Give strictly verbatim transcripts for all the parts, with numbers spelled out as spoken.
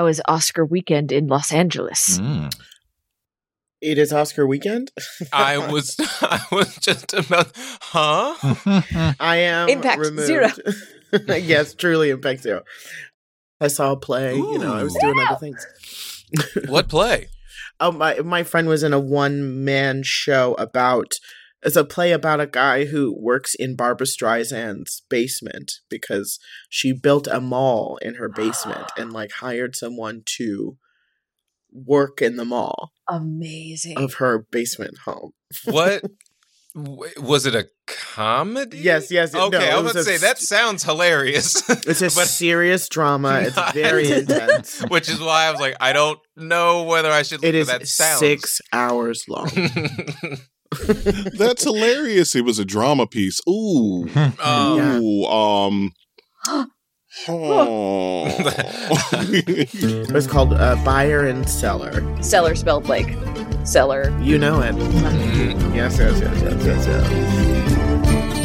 is Oscar weekend in Los Angeles? Mm. It is Oscar weekend? I was I was just about, huh? I am Impact removed. zero. Yes, truly impact zero. I saw a play, Ooh. you know, I was doing other things. What play? Oh, my my friend was in a one-man show about, it's a play about a guy who works in Barbra Streisand's basement because she built a mall in her basement and like hired someone to work in the mall Amazing. of her basement home. What? w- Was it a comedy? Yes, yes. it- Okay, no, I it was was about to a say, that s- sounds hilarious. It's a But- serious drama. It's very intense. Which is why I was like, I don't know whether I should. It is that sounds. six hours long. That's hilarious. It was a drama piece. Ooh. Um, Ooh. Um. oh. It was called uh, Buyer and Seller. Seller spelled like seller. You know it. mm, Yes, yes, yes, yes, yes, yes.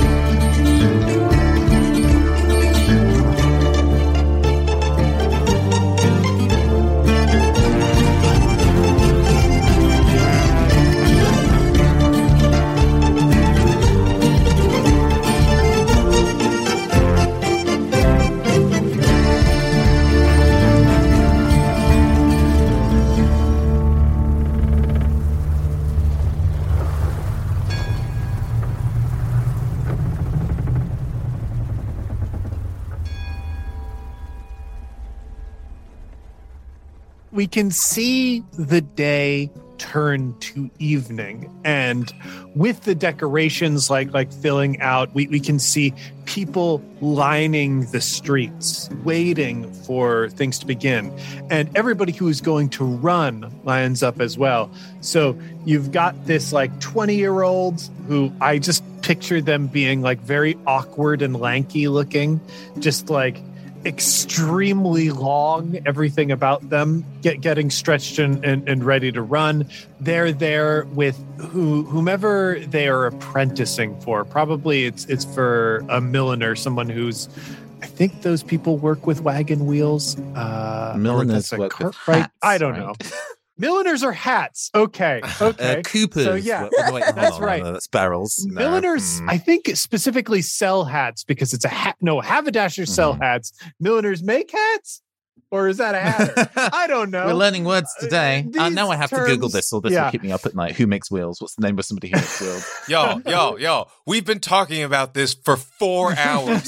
We can see the day turn to evening, and with the decorations like like filling out, we, we can see people lining the streets waiting for things to begin, and everybody who is going to run lines up as well. So you've got this like twenty year olds who I just picture them being like very awkward and lanky looking, just like extremely long, everything about them get getting stretched and, and, and ready to run. They're there with who whomever they are apprenticing for. Probably it's it's for a milliner, someone who's, I think those people work with wagon wheels. Uh, or Milliners that's a work with Cartwright. hats, I don't right? know. Milliners are hats. Okay. Okay. Uh, Coopers. So, yeah, Wait, wait, hold that's on, right. no, that's barrels. No. Milliners, Mm. I think, specifically sell hats because it's a hat. No, haberdashers sell Mhm. hats. Milliners make hats, or is that a hatter? I don't know. We're learning words today. Uh, Uh, now I these have to Google terms- this, or this yeah. will keep me up at night. Who makes wheels? What's the name of somebody who makes wheels? yo, yo, yo. We've been talking about this for four hours.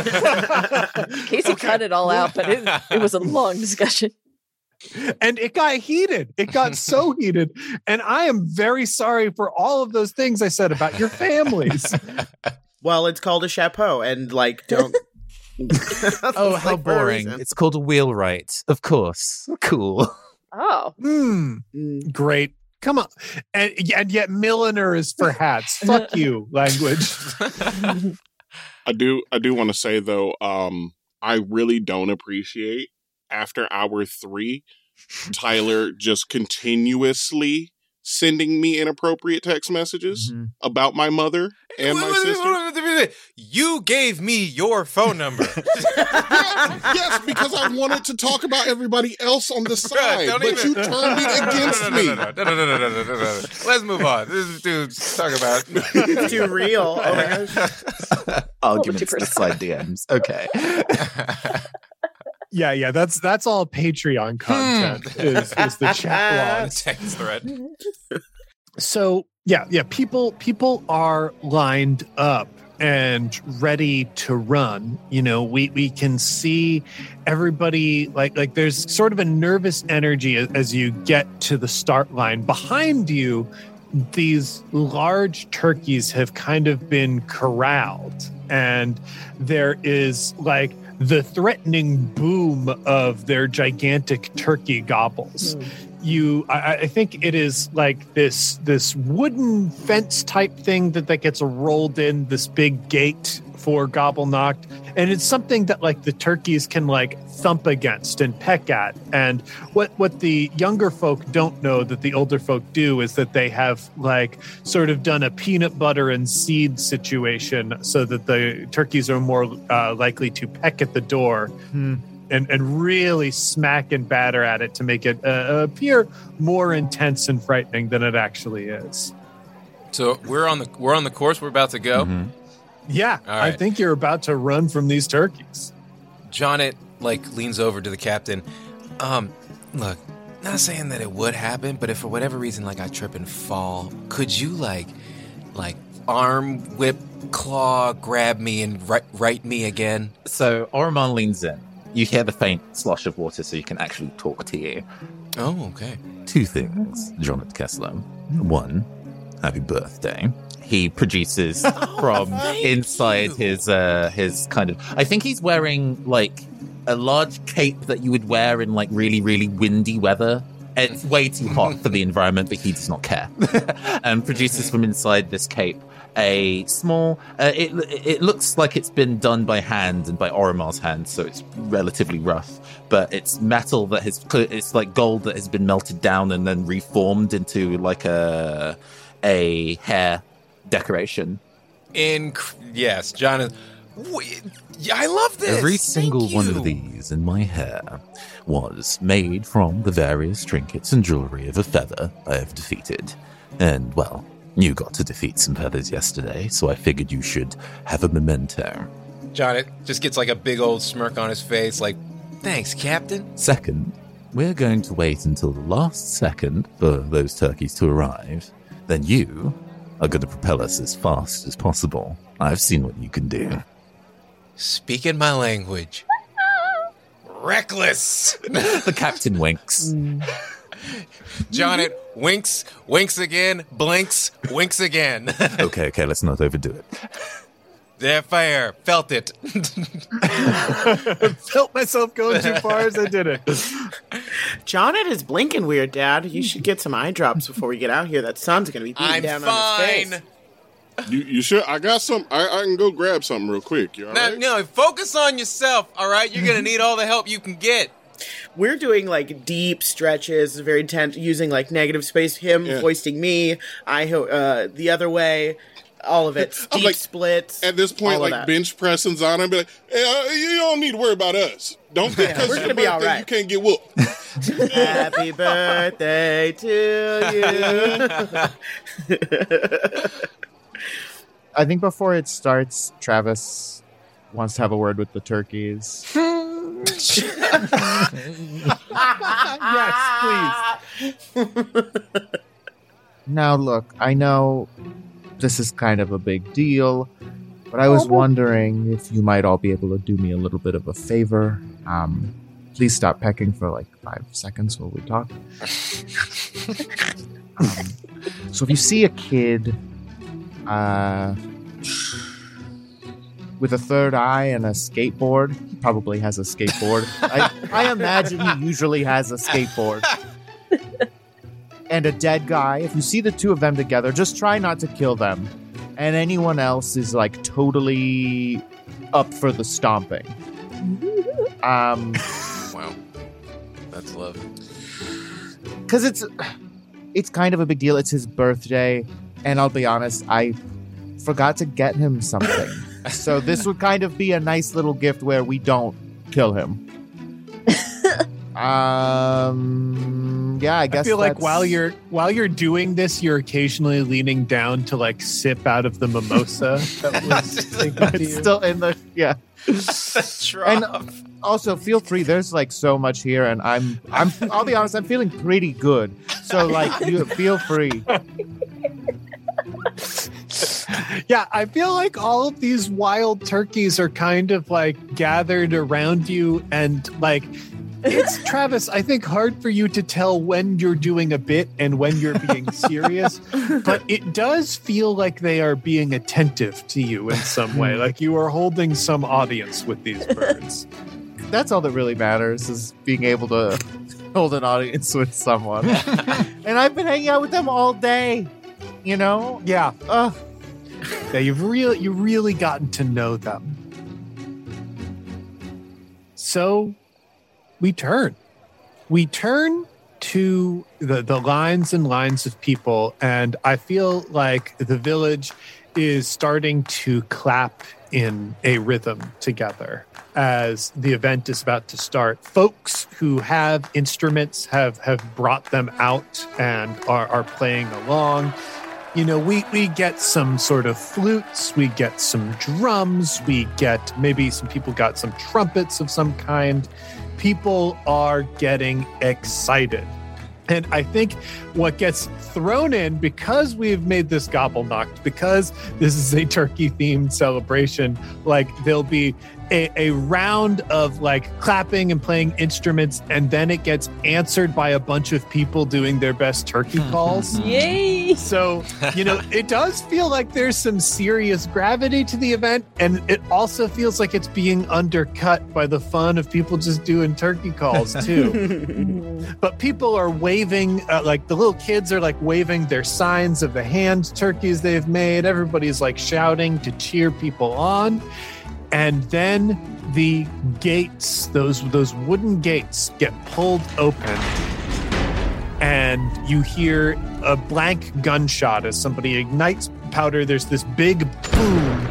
Casey cut it all out, but it, it was a long discussion. And it got heated. It got so heated. And I am very sorry for all of those things I said about your families. Well, it's called a chapeau, and like, don't. Oh, It's how like for a boring. reason. It's called a wheelwright. Of course. Cool. Oh. Hmm. Mm. Great. Come on. And, and yet milliner is for hats. Fuck you, language. I do I do want to say though, um, I really don't appreciate after hour three, Tyler just continuously sending me inappropriate text messages Mhm. about my mother and my sister. You gave me your phone number. Yes, because I wanted to talk about everybody else on the side, Don't but even- you turned it against No, no, me. no, no, no, no, no, no, no, no, no, no. Let's move on. This is dudes talk about. It's too real. Oh my gosh. Arguments too aside D Ms. Okay. Yeah, yeah. That's that's all Patreon content is, is the chat logs. Text thread. So yeah, yeah, people people are lined up and ready to run. You know, we we can see everybody like like there's sort of a nervous energy as, as you get to the start line. Behind you, these large turkeys have kind of been corralled, and there is like the threatening boom of their gigantic turkey gobbles. You, I, I think it is like this this wooden fence type thing that, that gets rolled in, this big gate for Gobble Knocked. And it's something that like the turkeys can like thump against and peck at. And what, what the younger folk don't know that the older folk do is that they have like sort of done a peanut butter and seed situation so that the turkeys are more uh, likely to peck at the door. Hmm. and, and really smack and batter at it to make it uh, appear more intense and frightening than it actually is. So we're on the we're on the course. We're about to go. Mhm. Yeah, All right. I think you're about to run from these turkeys. Johnnet like leans over to the captain. Um, look, not saying that it would happen, but if for whatever reason like I trip and fall, could you like like arm whip claw grab me and right, right me again? So Oromon leans in. You hear the faint slosh of water, so you can actually talk to you. Oh, okay. Two things, Jonathan Kessler. One, happy birthday. He produces from inside you. his uh his kind of I think he's wearing like a large cape that you would wear in like really, really windy weather. It's way too hot for the environment, but he does not care. And produces from inside this cape a small uh, it it looks like it's been done by hand and by Oromar's hand, so it's relatively rough, but it's metal that has it's like gold that has been melted down and then reformed into like a a hair decoration. Inc- yes, John is. Wait, yeah, I love this. Every Thank single one you. of these in my hair was made from the various trinkets and jewelry of a feather I have defeated. And, well, you got to defeat some feathers yesterday, so I figured you should have a memento. Johnnet just gets like a big old smirk on his face, like, thanks, Captain. Second, we're going to wait until the last second for those turkeys to arrive. Then you are going to propel us as fast as possible. I've seen what you can do. Speaking my language. Reckless. The captain winks. Johnnet winks, winks again, blinks, winks again. Okay, okay, let's not overdo it. They're fair. Felt it. Felt myself going too far as I did it. Johnnet is blinking weird, Dad. You should get some eye drops before we get out here. That sun's going to be beating I'm down on his fine. face. You you sure? I got some. I, I can go grab something real quick. You all Now, right? no, focus on yourself, all right? You're going to need all the help you can get. We're doing like deep stretches, very intense, using like negative space. Him Yeah. hoisting me, I ho- uh, the other way, all of it. I'm Deep like, splits. At this point, all of like that. bench pressing's on and be like, hey, uh, you don't need to worry about us. Don't think Yeah, because we're it's gonna your be all birthday, right. you can't get whooped. Happy birthday to you. I think before it starts, Travis wants to have a word with the turkeys. Yes, please. Now, look, I know this is kind of a big deal, but I was wondering if you might all be able to do me a little bit of a favor. Um, please stop pecking for like five seconds while we talk. um, so if you see a kid uh, with a third eye and a skateboard, he probably has a skateboard. I, I imagine he usually has a skateboard. And a dead guy. If you see the two of them together, just try not to kill them. And anyone else is like totally up for the stomping. Um, Wow. That's love. because it's it's kind of a big deal. It's his birthday, and I'll be honest, I forgot to get him something. So this would kind of be a nice little gift where we don't kill him. Um, yeah, I guess I feel like that's- while you're while you're doing this, you're occasionally leaning down to like sip out of the mimosa that was taken to it's you. still in the yeah. And Also, feel free. There's like so much here, and I'm I'm. I'll be honest. I'm feeling pretty good. So like, you feel free. Yeah, I feel like all of these wild turkeys are kind of like gathered around you, and like it's Travis, I think hard for you to tell when you're doing a bit and when you're being serious, but it does feel like they are being attentive to you in some way, like you are holding some audience with these birds. That's all that really matters is being able to hold an audience with someone. And I've been hanging out with them all day. You know? Yeah, Ugh. yeah, you've really you really gotten to know them. So we turn. We turn to the, the lines and lines of people, and I feel like the village is starting to clap in a rhythm together as the event is about to start. Folks who have instruments have, have brought them out and are, are playing along. You know, we, we get some sort of flutes, we get some drums, we get maybe some people got some trumpets of some kind. People are getting excited. And I think what gets thrown in, because we've made this Gobble-Knocked, because this is a turkey-themed celebration, like there'll be a, a round of like clapping and playing instruments, and then it gets answered by a bunch of people doing their best turkey calls. Yay! So, you know, it does feel like there's some serious gravity to the event, and it also feels like it's being undercut by the fun of people just doing turkey calls too. But people are waving, uh, like the little kids are like waving their signs of the hand turkeys they've made. Everybody's like shouting to cheer people on. And then the gates, those those wooden gates, get pulled open, and you hear a blank gunshot as somebody ignites powder. There's this big boom,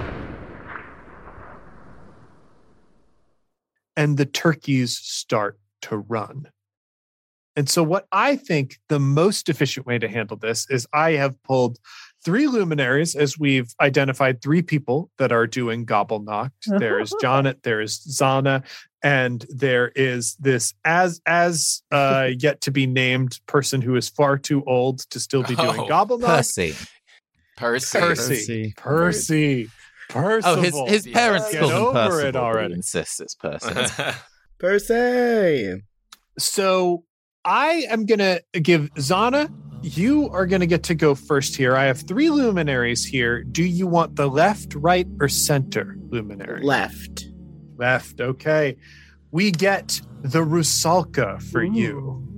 and the turkeys start to run. And so what I think the most efficient way to handle this is I have pulled three luminaries, as we've identified three people that are doing Gobble-Knocked. There is John, there is Zana, and there is this as as uh, yet to be named person who is far too old to still be doing Oh, Gobble-Knocked. Percy. Percy. Percy. Percy. Percy. Percival. Oh, his his parents Get call him over Percival. it but already. he insists it's Percy. Percy. So I am going to give Zana, you are going to get to go first here. I have three luminaries here. Do you want the left, right, or center luminary? Left. Left. Okay. We get the Rusalka for Ooh. you.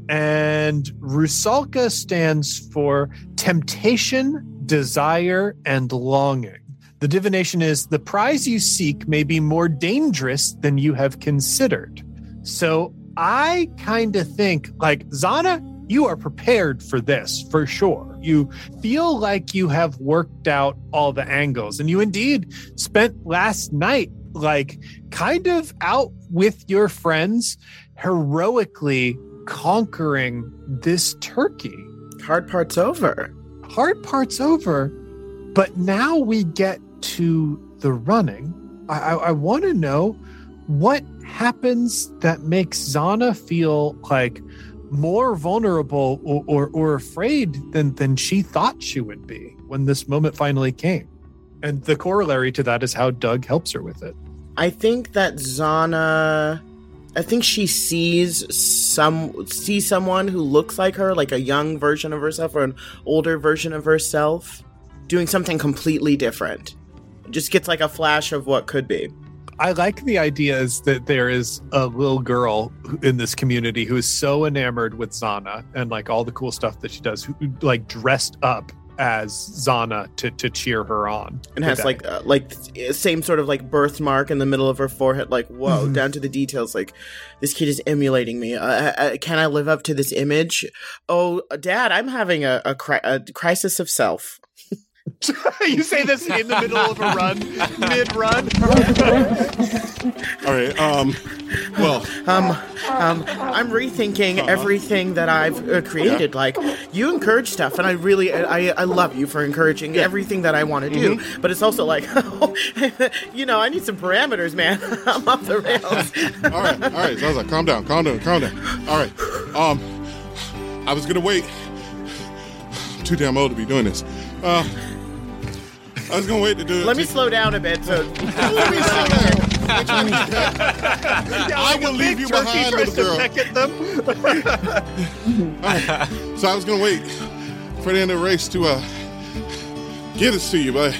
And Rusalka stands for temptation, desire, and longing. The divination is the prize you seek may be more dangerous than you have considered. So I kind of think, like, Zana, you are prepared for this for sure. You feel like you have worked out all the angles, and you indeed spent last night, like, kind of out with your friends, heroically conquering this turkey. Hard part's over. Hard part's over, but now we get to the running. I, I, I want to know what happens that makes Zana feel like more vulnerable or, or, or afraid than, than she thought she would be when this moment finally came. And the corollary to that is how Doug helps her with it. I think that Zana, I think she sees some sees someone who looks like her, like a young version of herself or an older version of herself, doing something completely different. Just gets like a flash of what could be. I like the idea is that there is a little girl in this community who is so enamored with Zana and like all the cool stuff that she does, who like dressed up as Zana to, to cheer her on. And has today. like uh, like same sort of like birthmark in the middle of her forehead, like whoa, Mhm. down to the details. Like this kid is emulating me. Uh, uh, can I live up to this image? Oh, Dad, I'm having a a, cri- a crisis of self. You say this in the middle of a run, mid-run. All right. Um. Well. Um, um, I'm rethinking Uh-huh. everything that I've uh, created. Like, you encourage stuff, and I really, I, I love you for encouraging everything that I want to do. Mm-hmm. But it's also like, you know, I need some parameters, man. I'm off the rails. All right. All right. Zaza, calm down. Calm down. Calm down. All right. Um. I was gonna wait. I'm too damn old to be doing this. Uh. I was gonna wait to do it. Let me to- slow down a bit. So, Let me slow down. I will leave you behind, little girl. Peck at them. Alright, so I was gonna wait for the end of the race to uh give this to you, but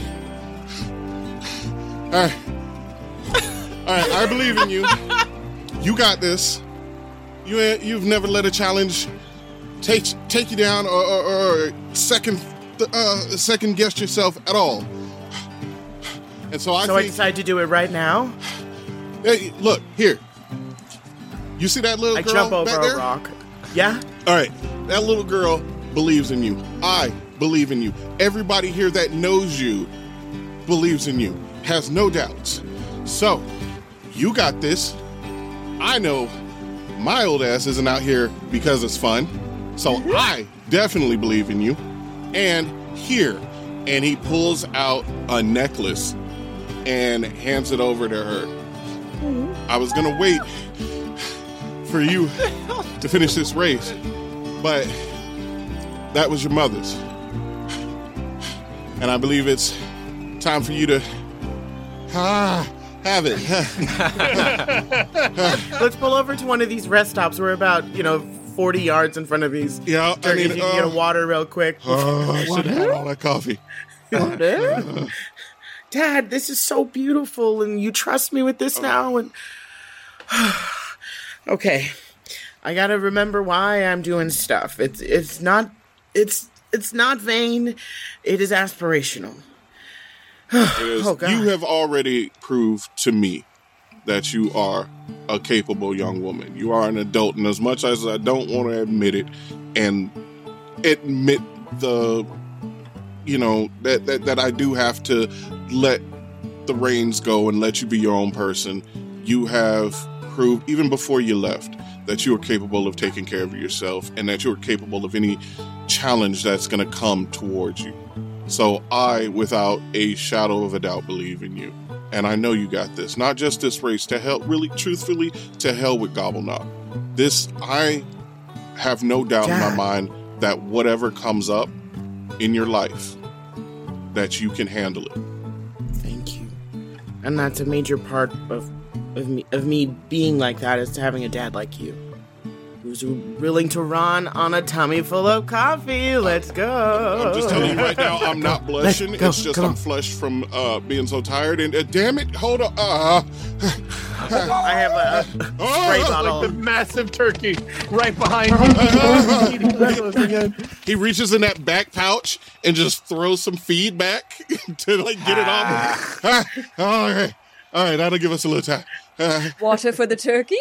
all right, all right. I believe in you. You got this. You ain't, you've never let a challenge take take you down or, or, or second uh, second guess yourself at all. And so I so I think. decide to do it right now. Hey, look here. You see that little I girl jump over back a there? rock. Yeah. All right, that little girl believes in you. I believe in you. Everybody here that knows you believes in you. has no doubts. So, you got this. I know my old ass isn't out here because it's fun. So I definitely believe in you. And here, and he pulls out a necklace and hands it over to her. I was gonna wait for you to finish this race, but that was your mother's. And I believe it's time for you to ah, have it. Let's pull over to one of these rest stops. We're about, you know, forty yards in front of these Yeah, I turkeys. mean, You can get a uh, water real quick. oh, I should have had all that coffee. Dad, this is so beautiful, and you trust me with this now. And okay, I gotta remember why I'm doing stuff. It's it's not it's it's not vain. It is aspirational. It is, Oh, God. you have already proved to me that you are a capable young woman. You are an adult, and as much as I don't want to admit it and admit the, you know, that, that, that I do have to let the reins go and let you be your own person, you have proved, even before you left, that you are capable of taking care of yourself and that you are capable of any challenge that's going to come towards you. So I, without a shadow of a doubt, believe in you. And I know you got this. Not just this race, to hell, really, truthfully, to hell with Gobbleknob. This, I have no doubt in my mind that whatever comes up in your life, that you can handle it. Thank you. And that's a major part of of me of me being like that, is to having a dad like you, who's willing to run on a tummy full of coffee. Let's go. I'm just telling you right now, I'm not blushing. Let's go. It's just Come I'm on. flushed from uh, being so tired. And uh, damn it, hold on. Uh, I have a spray bottle. Like the massive turkey right behind you. Eating Legos again. he reaches in that back pouch and just throws some feed back to like get it off. Ah, all right, all right, that'll give us a little time. Uh, Water for the turkey?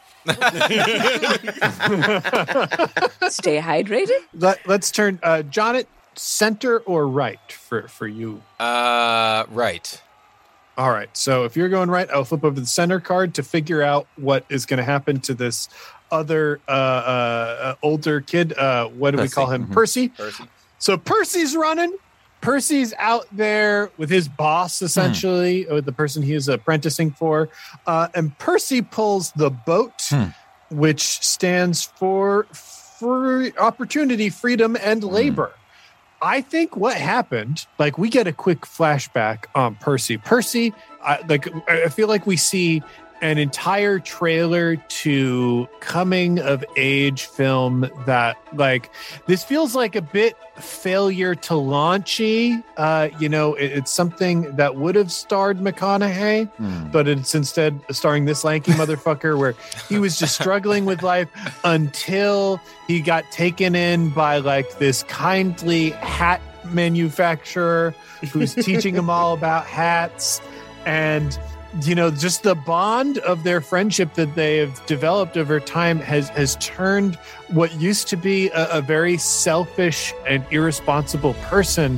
Stay hydrated? Let, let's turn, uh, Jonnet, center or right for, for you? Uh, right. All right. So if you're going right, I'll flip over the center card to figure out what is going to happen to this other uh, uh, older kid. Uh, what do we Percy. call him? Mhm. Percy. Percy. So Percy's running. Percy's out there with his boss, essentially, with the person he is apprenticing for. Uh, and Percy pulls the boat, Hmm. which stands for free opportunity, freedom, and labor. I think what happened, like we get a quick flashback on Percy. Percy, I, like I feel like we see an entire trailer to coming of age film that, like, this feels like a bit failure to launchy. Uh, you know, it, it's something that would have starred McConaughey, Hmm. but it's instead starring this lanky motherfucker where he was just struggling with life until he got taken in by like this kindly hat manufacturer who's teaching him all about hats. And you know, just the bond of their friendship that they have developed over time has has turned what used to be a, a very selfish and irresponsible person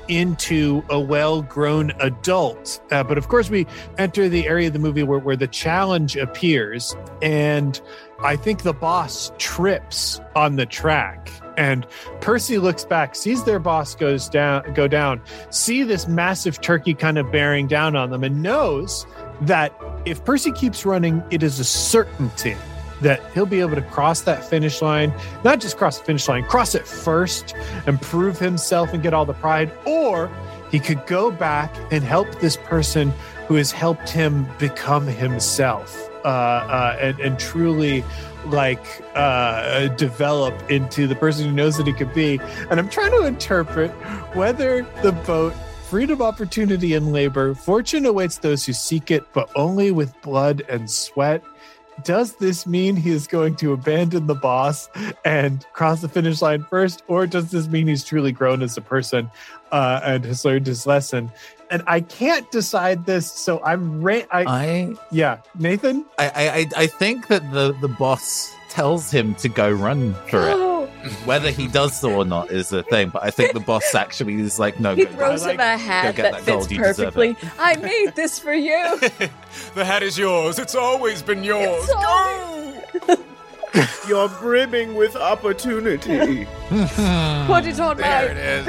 into a well-grown adult. Uh, but of course, we enter the area of the movie where, where the challenge appears, and I think the boss trips on the track. And Percy looks back, sees their boss goes down, go down, see this massive turkey kind of bearing down on them, and knows that if Percy keeps running, it is a certainty that he'll be able to cross that finish line, not just cross the finish line, cross it first and prove himself and get all the pride, or he could go back and help this person who has helped him become himself uh, uh, and, and truly like uh, develop into the person who knows that he could be. And I'm trying to interpret whether the boat, freedom, opportunity, and labor, fortune awaits those who seek it, but only with blood and sweat. Does this mean he is going to abandon the boss and cross the finish line first? Or does this mean he's truly grown as a person uh, and has learned his lesson? And I can't decide this, so I'm ra- I, I, yeah, Nathan. I, I, I think that the, the boss tells him to go run for it. Oh, Whether he does so or not is a thing, but I think the boss actually is like, no, He go, throws go, him a hat get that, that fits gold, you deserve perfectly. I made this for you. The hat is yours. It's always been yours. It's always- You're brimming with opportunity. Put it on There my it is.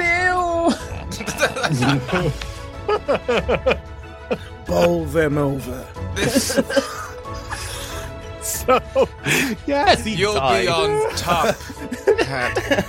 bill. Bowl them over. This, So, yes, Yes, he you'll died. be on top. Hat.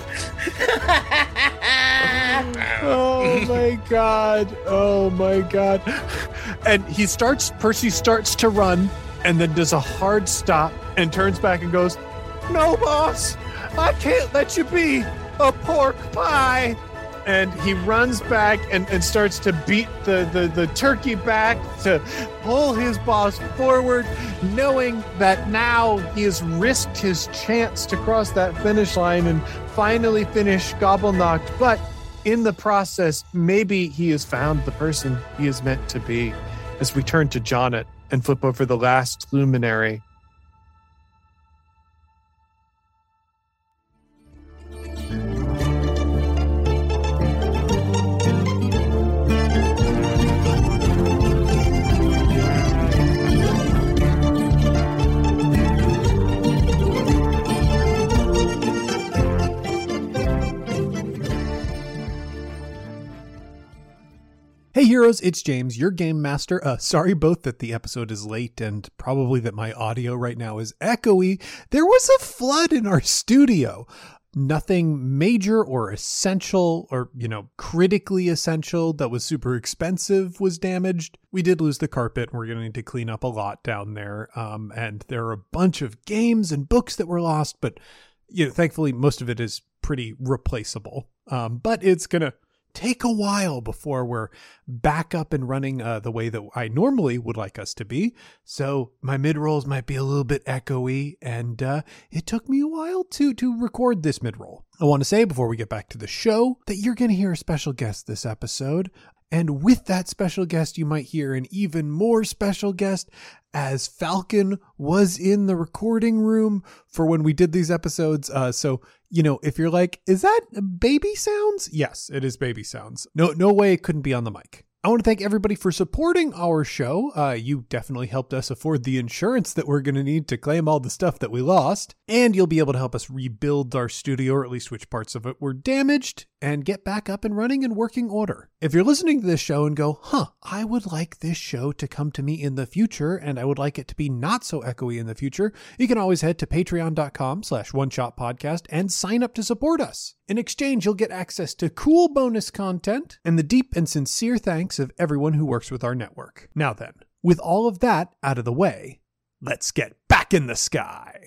oh my god, oh my god. And he starts, Percy starts to run and then does a hard stop and turns back and goes, "No, boss, I can't let you be a pork pie." And he runs back and, and starts to beat the, the, the turkey back to pull his boss forward, knowing that now he has risked his chance to cross that finish line and finally finish Gobbleknocked. But in the process, maybe he has found the person he is meant to be. As we turn to Jonnet and flip over the last luminary. Hey heroes, it's James, your game master. Uh, sorry both that the episode is late and probably that my audio right now is echoey. There was a flood in our studio. Nothing major or essential or, you know, critically essential that was super expensive was damaged. We did lose the carpet and we're going to need to clean up a lot down there. Um, and there are a bunch of games and books that were lost, but, you know, thankfully most of it is pretty replaceable. Um, but it's going to take a while before we're back up and running uh, the way that I normally would like us to be. So my mid-rolls might be a little bit echoey, and uh, it took me a while to, to record this mid-roll. I want to say before we get back to the show that you're going to hear a special guest this episode. And with that special guest, you might hear an even more special guest, as Falcon was in the recording room for when we did these episodes. Uh, so, you know, if you're like, is that baby sounds? Yes, it is baby sounds. No, no way it couldn't be on the mic. I want to thank everybody for supporting our show. Uh, you definitely helped us afford the insurance that we're going to need to claim all the stuff that we lost. And you'll be able to help us rebuild our studio, or at least which parts of it were damaged, and get back up and running in working order. If you're listening to this show and go, huh, I would like this show to come to me in the future, and I would like it to be not so echoey in the future, you can always head to patreon.com slash one shot podcast and sign up to support us. In exchange, you'll get access to cool bonus content and the deep and sincere thanks of everyone who works with our network. Now then, with all of that out of the way, let's get back in the sky.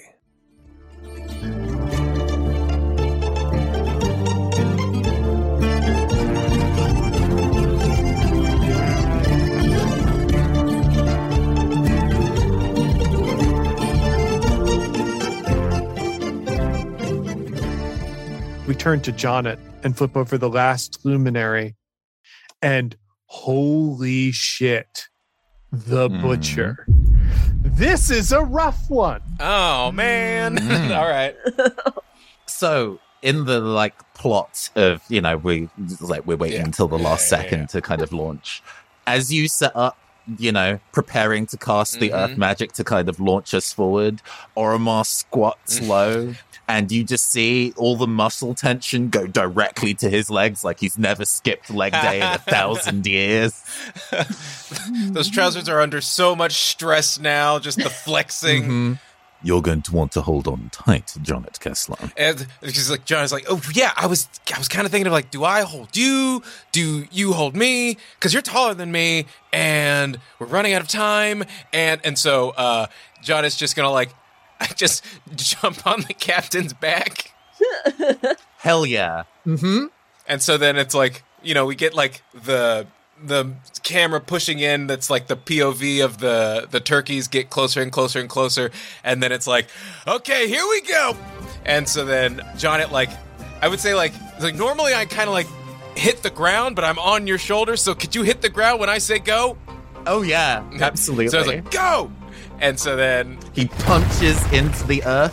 We turn to Jonnet and flip over the last luminary, and holy shit, the Mm. butcher. This is a rough one. Oh man! Mm. All right. So in the like plot of, you know, we like we're waiting Yeah. until the last Yeah, yeah, second yeah. to kind of launch. As you set up, you know, preparing to cast the Mhm. earth magic to kind of launch us forward, Oromar squats Mm. low, and you just see all the muscle tension go directly to his legs, like he's never skipped leg day in a thousand years. Those trousers are under so much stress now. Just the flexing. Mhm. You're going to want to hold on tight, Jonnet Kessler. And because like John is like, oh yeah, I was I was kind of thinking of like, do I hold you? Do you hold me? Because you're taller than me, and we're running out of time. And and so uh, John is just gonna like just jump on the captain's back. Hell yeah. Mm-hmm. And so then it's like, you know, we get like the the camera pushing in, that's like the P O V of the the turkeys get closer and closer and closer, and then it's like, okay, here we go. And so then John, it like, I would say like like normally I kind of like hit the ground, but I'm on your shoulder, so could you hit the ground when I say go? Oh yeah, absolutely. So I was like, go. And so then he punches into the earth,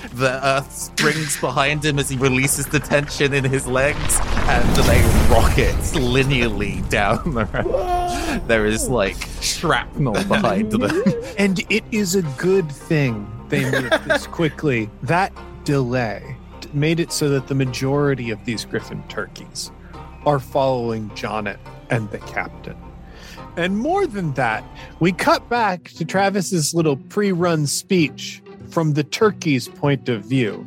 The earth springs behind him as he releases the tension in his legs, and they rocket linearly down the road. There is like shrapnel behind them. And it is a good thing they moved this quickly. That delay made it so that the majority of these Griffin turkeys are following Jonnet and the captain. And more than that, we cut back to Travis's little pre-run speech from the turkey's point of view.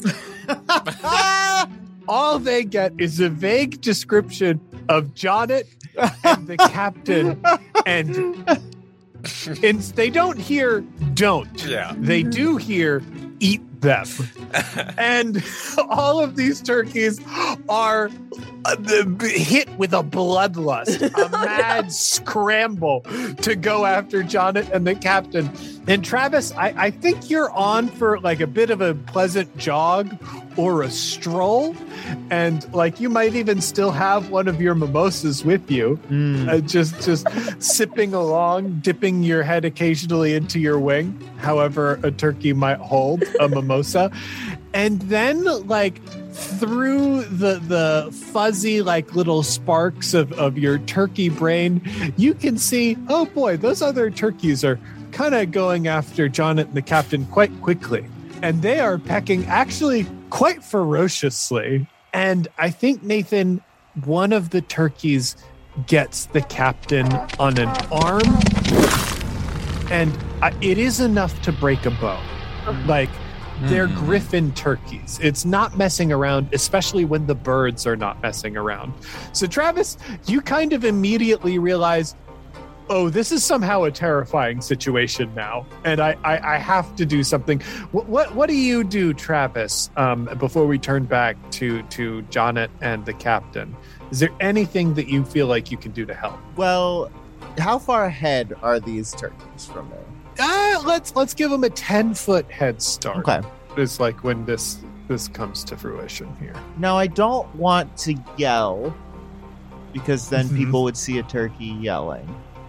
All they get is a vague description of Jonnet and the captain, and, and they don't hear don't. Yeah. They do hear eat them. And all of these turkeys are uh, hit with a bloodlust, a mad scramble to go after Jonnet and the captain. And Travis, I, I think you're on for like a bit of a pleasant jog or a stroll. And like you might even still have one of your mimosas with you, mm. uh, just just sipping along, dipping your head occasionally into your wing, however a turkey might hold a mimosa. And then like through the the fuzzy like little sparks of, of your turkey brain, you can see, oh boy, those other turkeys are kind of going after Jonnet and the captain quite quickly. And they are pecking actually quite ferociously. And I think, Nathan, one of the turkeys gets the captain on an arm. And it is enough to break a bone. Like, they're mm. Griffin turkeys. It's not messing around, especially when the birds are not messing around. So, Travis, you kind of immediately realize, oh, this is somehow a terrifying situation now, and I, I, I have to do something. What, what what do you do, Travis, um, before we turn back to, to Jonnet and the captain? Is there anything that you feel like you can do to help? Well, how far ahead are these turkeys from there? Uh, let's let's give them a ten-foot head start. Okay. It's like when this this comes to fruition here. Now, I don't want to yell, because then Mhm. people would see a turkey yelling.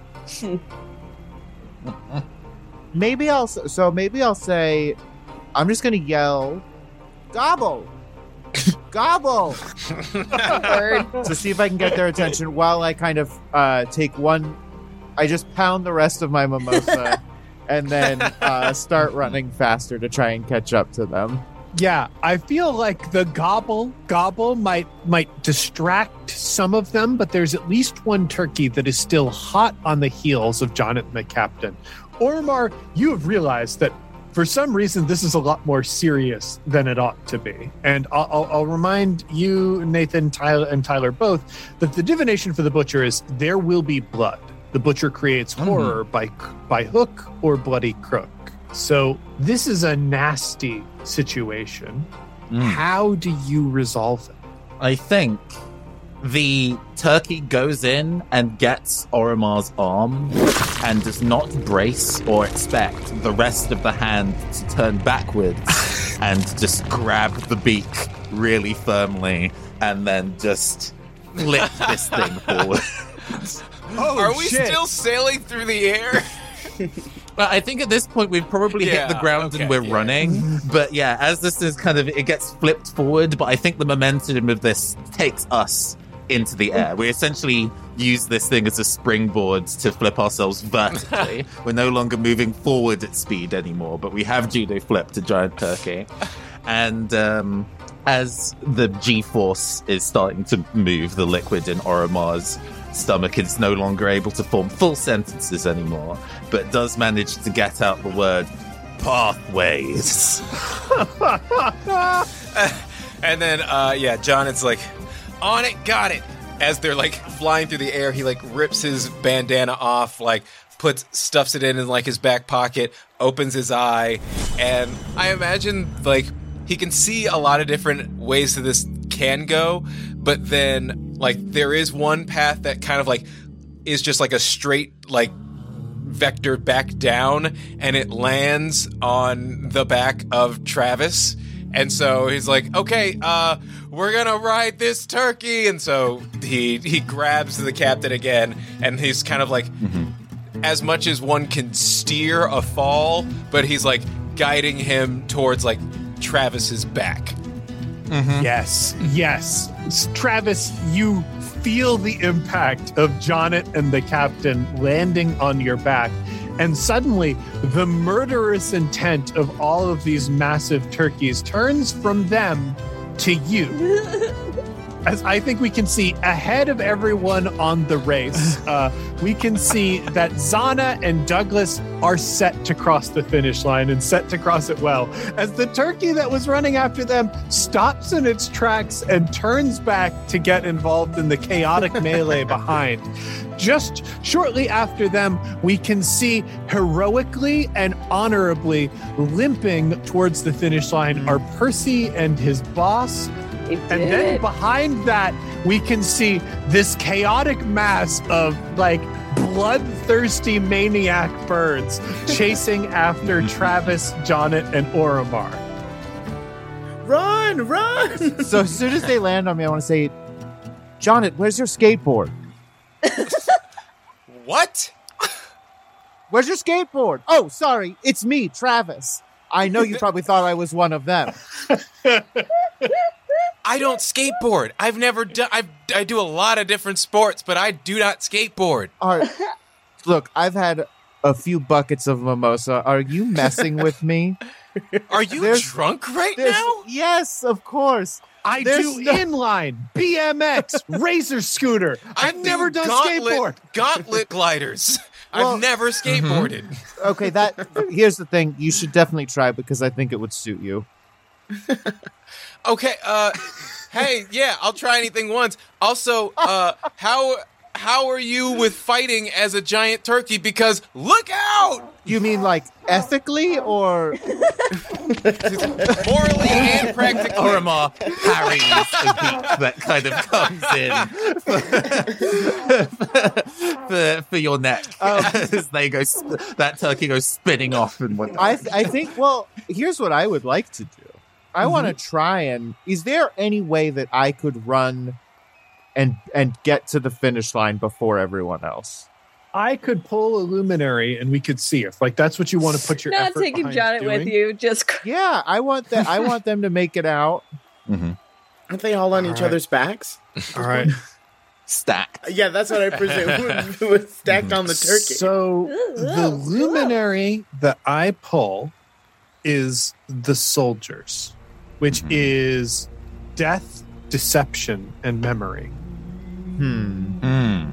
Maybe I'll so maybe I'll say I'm just gonna yell gobble gobble to see if I can get their attention while I kind of uh take one I just pound the rest of my mimosa and then uh start running faster to try and catch up to them. Yeah, I feel like the gobble gobble might might distract some of them, but there's at least one turkey that is still hot on the heels of Jonnet and the captain. Ormar, you have realized that for some reason this is a lot more serious than it ought to be. And I'll, I'll, I'll remind you, Nathan, Tyler, and Tyler both, that the divination for the butcher is there will be blood. The butcher creates Mm-hmm. horror by by hook or bloody crook. So this is a nasty situation. Mm. How do you resolve it? I think the turkey goes in and gets Oromar's arm and does not brace or expect the rest of the hand to turn backwards and just grab the beak really firmly and then just flip this thing forward. Oh, Are we shit. still sailing through the air? Well, I think at this point we've probably Yeah, hit the ground okay, and we're yeah. running. But yeah, as this is kind of, it gets flipped forward, but I think the momentum of this takes us into the air. We essentially use this thing as a springboard to flip ourselves vertically. We're no longer moving forward at speed anymore, but we have judo flipped a giant turkey. And um, as the G-force is starting to move the liquid in Oromar's stomach, it's no longer able to form full sentences anymore, but does manage to get out the word pathways. And then, uh, yeah, John, it's like, on it, got it. As they're like flying through the air, he like rips his bandana off, like puts, stuffs it in in like his back pocket, opens his eye, and I imagine like he can see a lot of different ways that this can go, but then like there is one path that kind of like is just like a straight like vector back down, and it lands on the back of Travis. And so he's like, okay, uh, we're gonna ride this turkey. And so he he grabs the captain again, and he's kind of like, mm-hmm. as much as one can steer a fall, but he's like guiding him towards like Travis's back. Yes, yes. S- Travis, you feel the impact of Jonnet and the captain landing on your back. And suddenly, the murderous intent of all of these massive turkeys turns from them to you. As I think we can see ahead of everyone on the race, uh, we can see that Zana and Douglas are set to cross the finish line and set to cross it well. As the turkey that was running after them stops in its tracks and turns back to get involved in the chaotic melee behind. Just shortly after them, we can see heroically and honorably limping towards the finish line are Percy and his boss. He And then did. behind that, we can see this chaotic mass of like bloodthirsty maniac birds chasing after Travis, Jonnet, and Oromar. Run, run! So as soon as they land on me, I want to say, Jonnet, where's your skateboard? What? Where's your skateboard? Oh, sorry, it's me, Travis. I know you probably thought I was one of them. I don't skateboard. I've never done. I I do a lot of different sports, but I do not skateboard. All right. Look, I've had a few buckets of mimosa. Are you messing with me? Are you There's- drunk right There's- now? Yes, of course. I There's do no- inline, B M X, razor scooter. I I've do never done gauntlet, skateboard. Gauntlet gliders. Well- I've never skateboarded. Okay, that here's the thing. You should definitely try because I think it would suit you. Okay, uh hey, yeah, I'll try anything once. Also, uh how how are you with fighting as a giant turkey? Because look out! You mean like ethically or Morally and practically. Oromar parries a beat that kind of comes in for, for, for your neck as they go. Sp- that turkey goes spinning off and whatnot. I th- I think well, here's what I would like to do. I want to try and is there any way that I could run and and get to the finish line before everyone else? I could pull a luminary and we could see if like that's what you want to put your Not effort taking behind Jonnet with doing. you. Just Yeah, I want that I want them to make it out. Mm-hmm. Aren't they all on All each right. other's backs? All right. Stacked. Yeah, that's what I presume. It was stacked on the turkey. So the luminary that I pull is the soldiers, which Mhm. is death, deception, and memory. Hmm. Mm.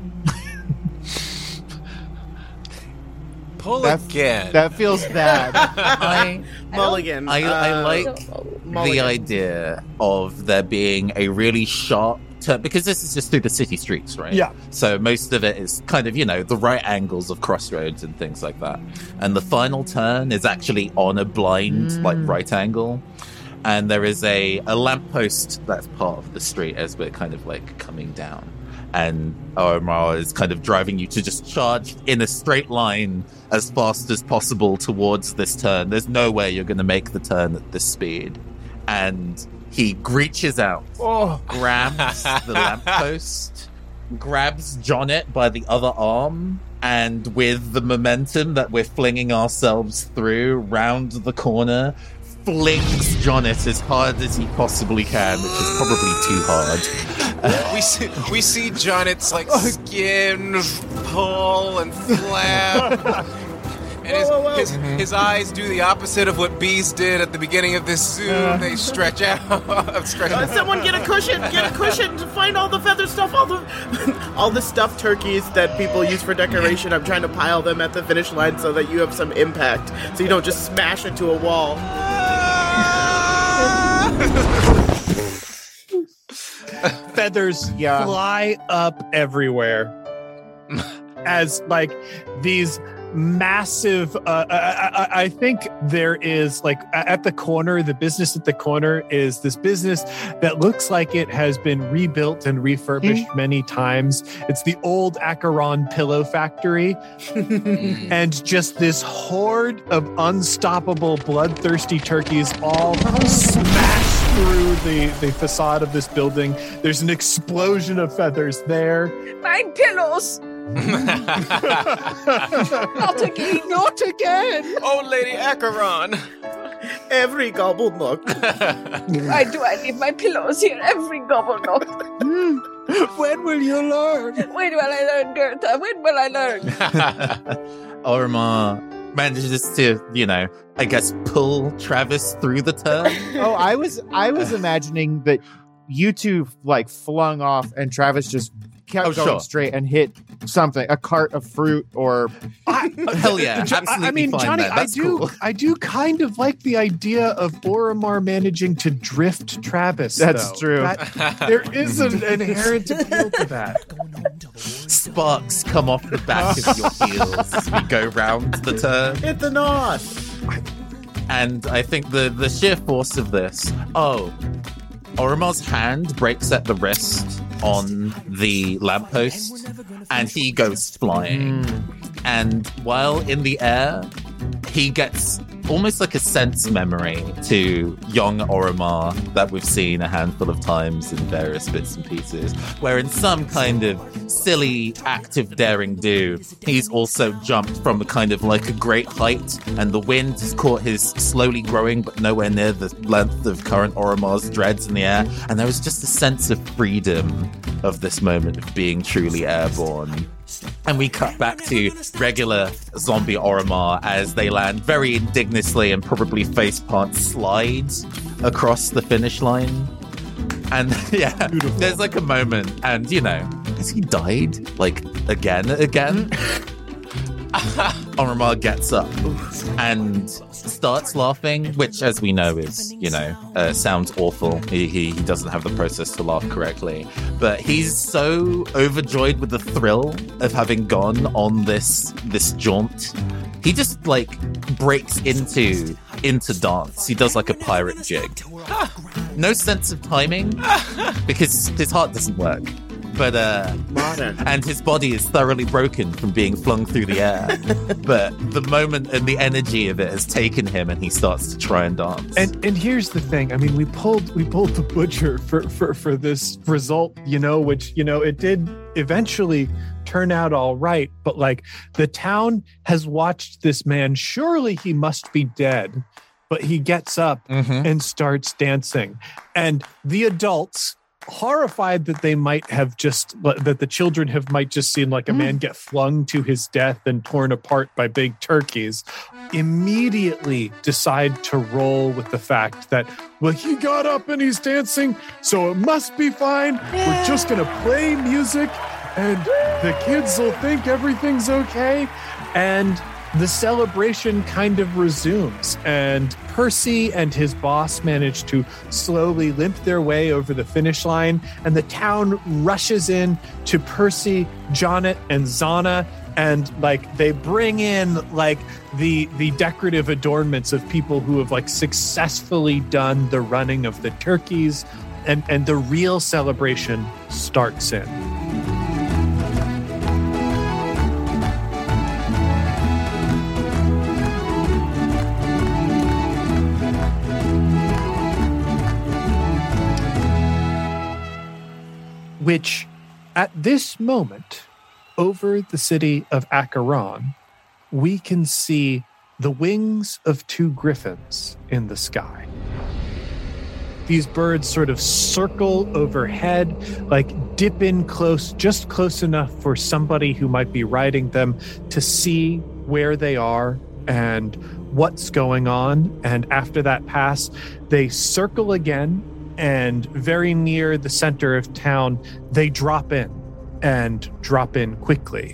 Pull That- again. That feels bad. I, Mulligan. I, I uh, like Mulligan. the idea of there being a really sharp turn because this is just through the city streets, right? Yeah. So most of it is kind of, you know, the right angles of crossroads and things like that. And the final turn is actually on a blind, Mm. like, right angle. And there is a, a lamppost that's part of the street as we're kind of, like, coming down. And Omar is kind of driving you to just charge in a straight line as fast as possible towards this turn. There's no way you're going to make the turn at this speed. And he reaches out, Oh, grabs the lamppost, grabs Jonnet by the other arm, and with the momentum that we're flinging ourselves through round the corner, flings Jonnet as hard as he possibly can, which is probably too hard. we see we see Jonnet's like skin pull and flap. And his, Whoa, whoa, whoa. his, his eyes do the opposite of what bees did at the beginning of this zoo. They stretch out. stretch Uh, out. someone get a cushion! Get a cushion to find all the feather stuff, all the all the stuffed turkeys that people use for decoration. I'm trying to pile them at the finish line so that you have some impact, so you don't just smash into a wall. Feathers Yeah. fly up everywhere as like these massive uh, I, I, I think there is like a- at the corner the business at the corner is this business that looks like it has been rebuilt and refurbished many times. It's the old Acheron pillow factory. And just this horde of unstoppable bloodthirsty turkeys all smash through the, the facade of this building. There's an explosion of feathers there. my pillows. Not again. Not again. Oh, Lady Acheron. Every gobble nook. Why do I leave my pillows here every gobble nook? When will you learn? When will I learn, Goethe? When will I learn? Oromar manages to, you know, I guess pull Travis through the turn. Oh, I was I was imagining that you two like flung off and Travis just kept Oh, going sure. straight and hit something, a cart of fruit or I, Hell yeah, Jo- absolutely I mean, fine Johnny, there. I That's do, cool. I do kind of like the idea of Oromar managing to drift Travis. That's though. true. That- there is an inherent appeal to that. Sparks come off the back of your heels as we go round the turn. Hit the knot. And I think the, the sheer force of this. Oh, Oromar's hand breaks at the wrist on the lamppost, and he goes flying. And while in the air, he gets almost like a sense memory to young Oromar that we've seen a handful of times in various bits and pieces, where in some kind of silly act of daring do, he's also jumped from a kind of like a great height, and the wind has caught his slowly growing but nowhere near the length of current Oromar's dreads in the air, and there was just a sense of freedom of this moment of being truly airborne. And we cut back to regular zombie Oromar as they land very indignously and probably faceplant slides across the finish line. And yeah, Beautiful. There's like a moment, and you know, has he died like again, again? Oromar gets up and starts laughing, which, as we know, is, you know, uh, sounds awful. He, he he doesn't have the process to laugh correctly. But he's so overjoyed with the thrill of having gone on this this jaunt. He just, like, breaks into into dance. He does, like, a pirate jig. No sense of timing, because his heart doesn't work. But, uh, Modern. and his body is thoroughly broken from being flung through the air. But the moment and the energy of it has taken him, and he starts to try and dance. And and here's the thing. I mean, we pulled we pulled the butcher for for for this result, you know, which, you know, it did eventually turn out all right. But like, the town has watched this man. Surely he must be dead. But he gets up Mhm. and starts dancing, and the adults, horrified that they might have just that the children have might just seen like a man get flung to his death and torn apart by big turkeys, immediately decide to roll with the fact that, well, he got up and he's dancing, so it must be fine. We're just gonna play music and the kids will think everything's okay. And the celebration kind of resumes, and Percy and his boss manage to slowly limp their way over the finish line, and the town rushes in to Percy, Jonnet, and Zana, and like they bring in like the the decorative adornments of people who have like successfully done the running of the turkeys, and and the real celebration starts in. Which, at this moment, over the city of Acheron, we can see the wings of two griffins in the sky. These birds sort of circle overhead, like dip in close, just close enough for somebody who might be riding them to see where they are and what's going on. And after that pass, they circle again. And very near the center of town, they drop in and drop in quickly.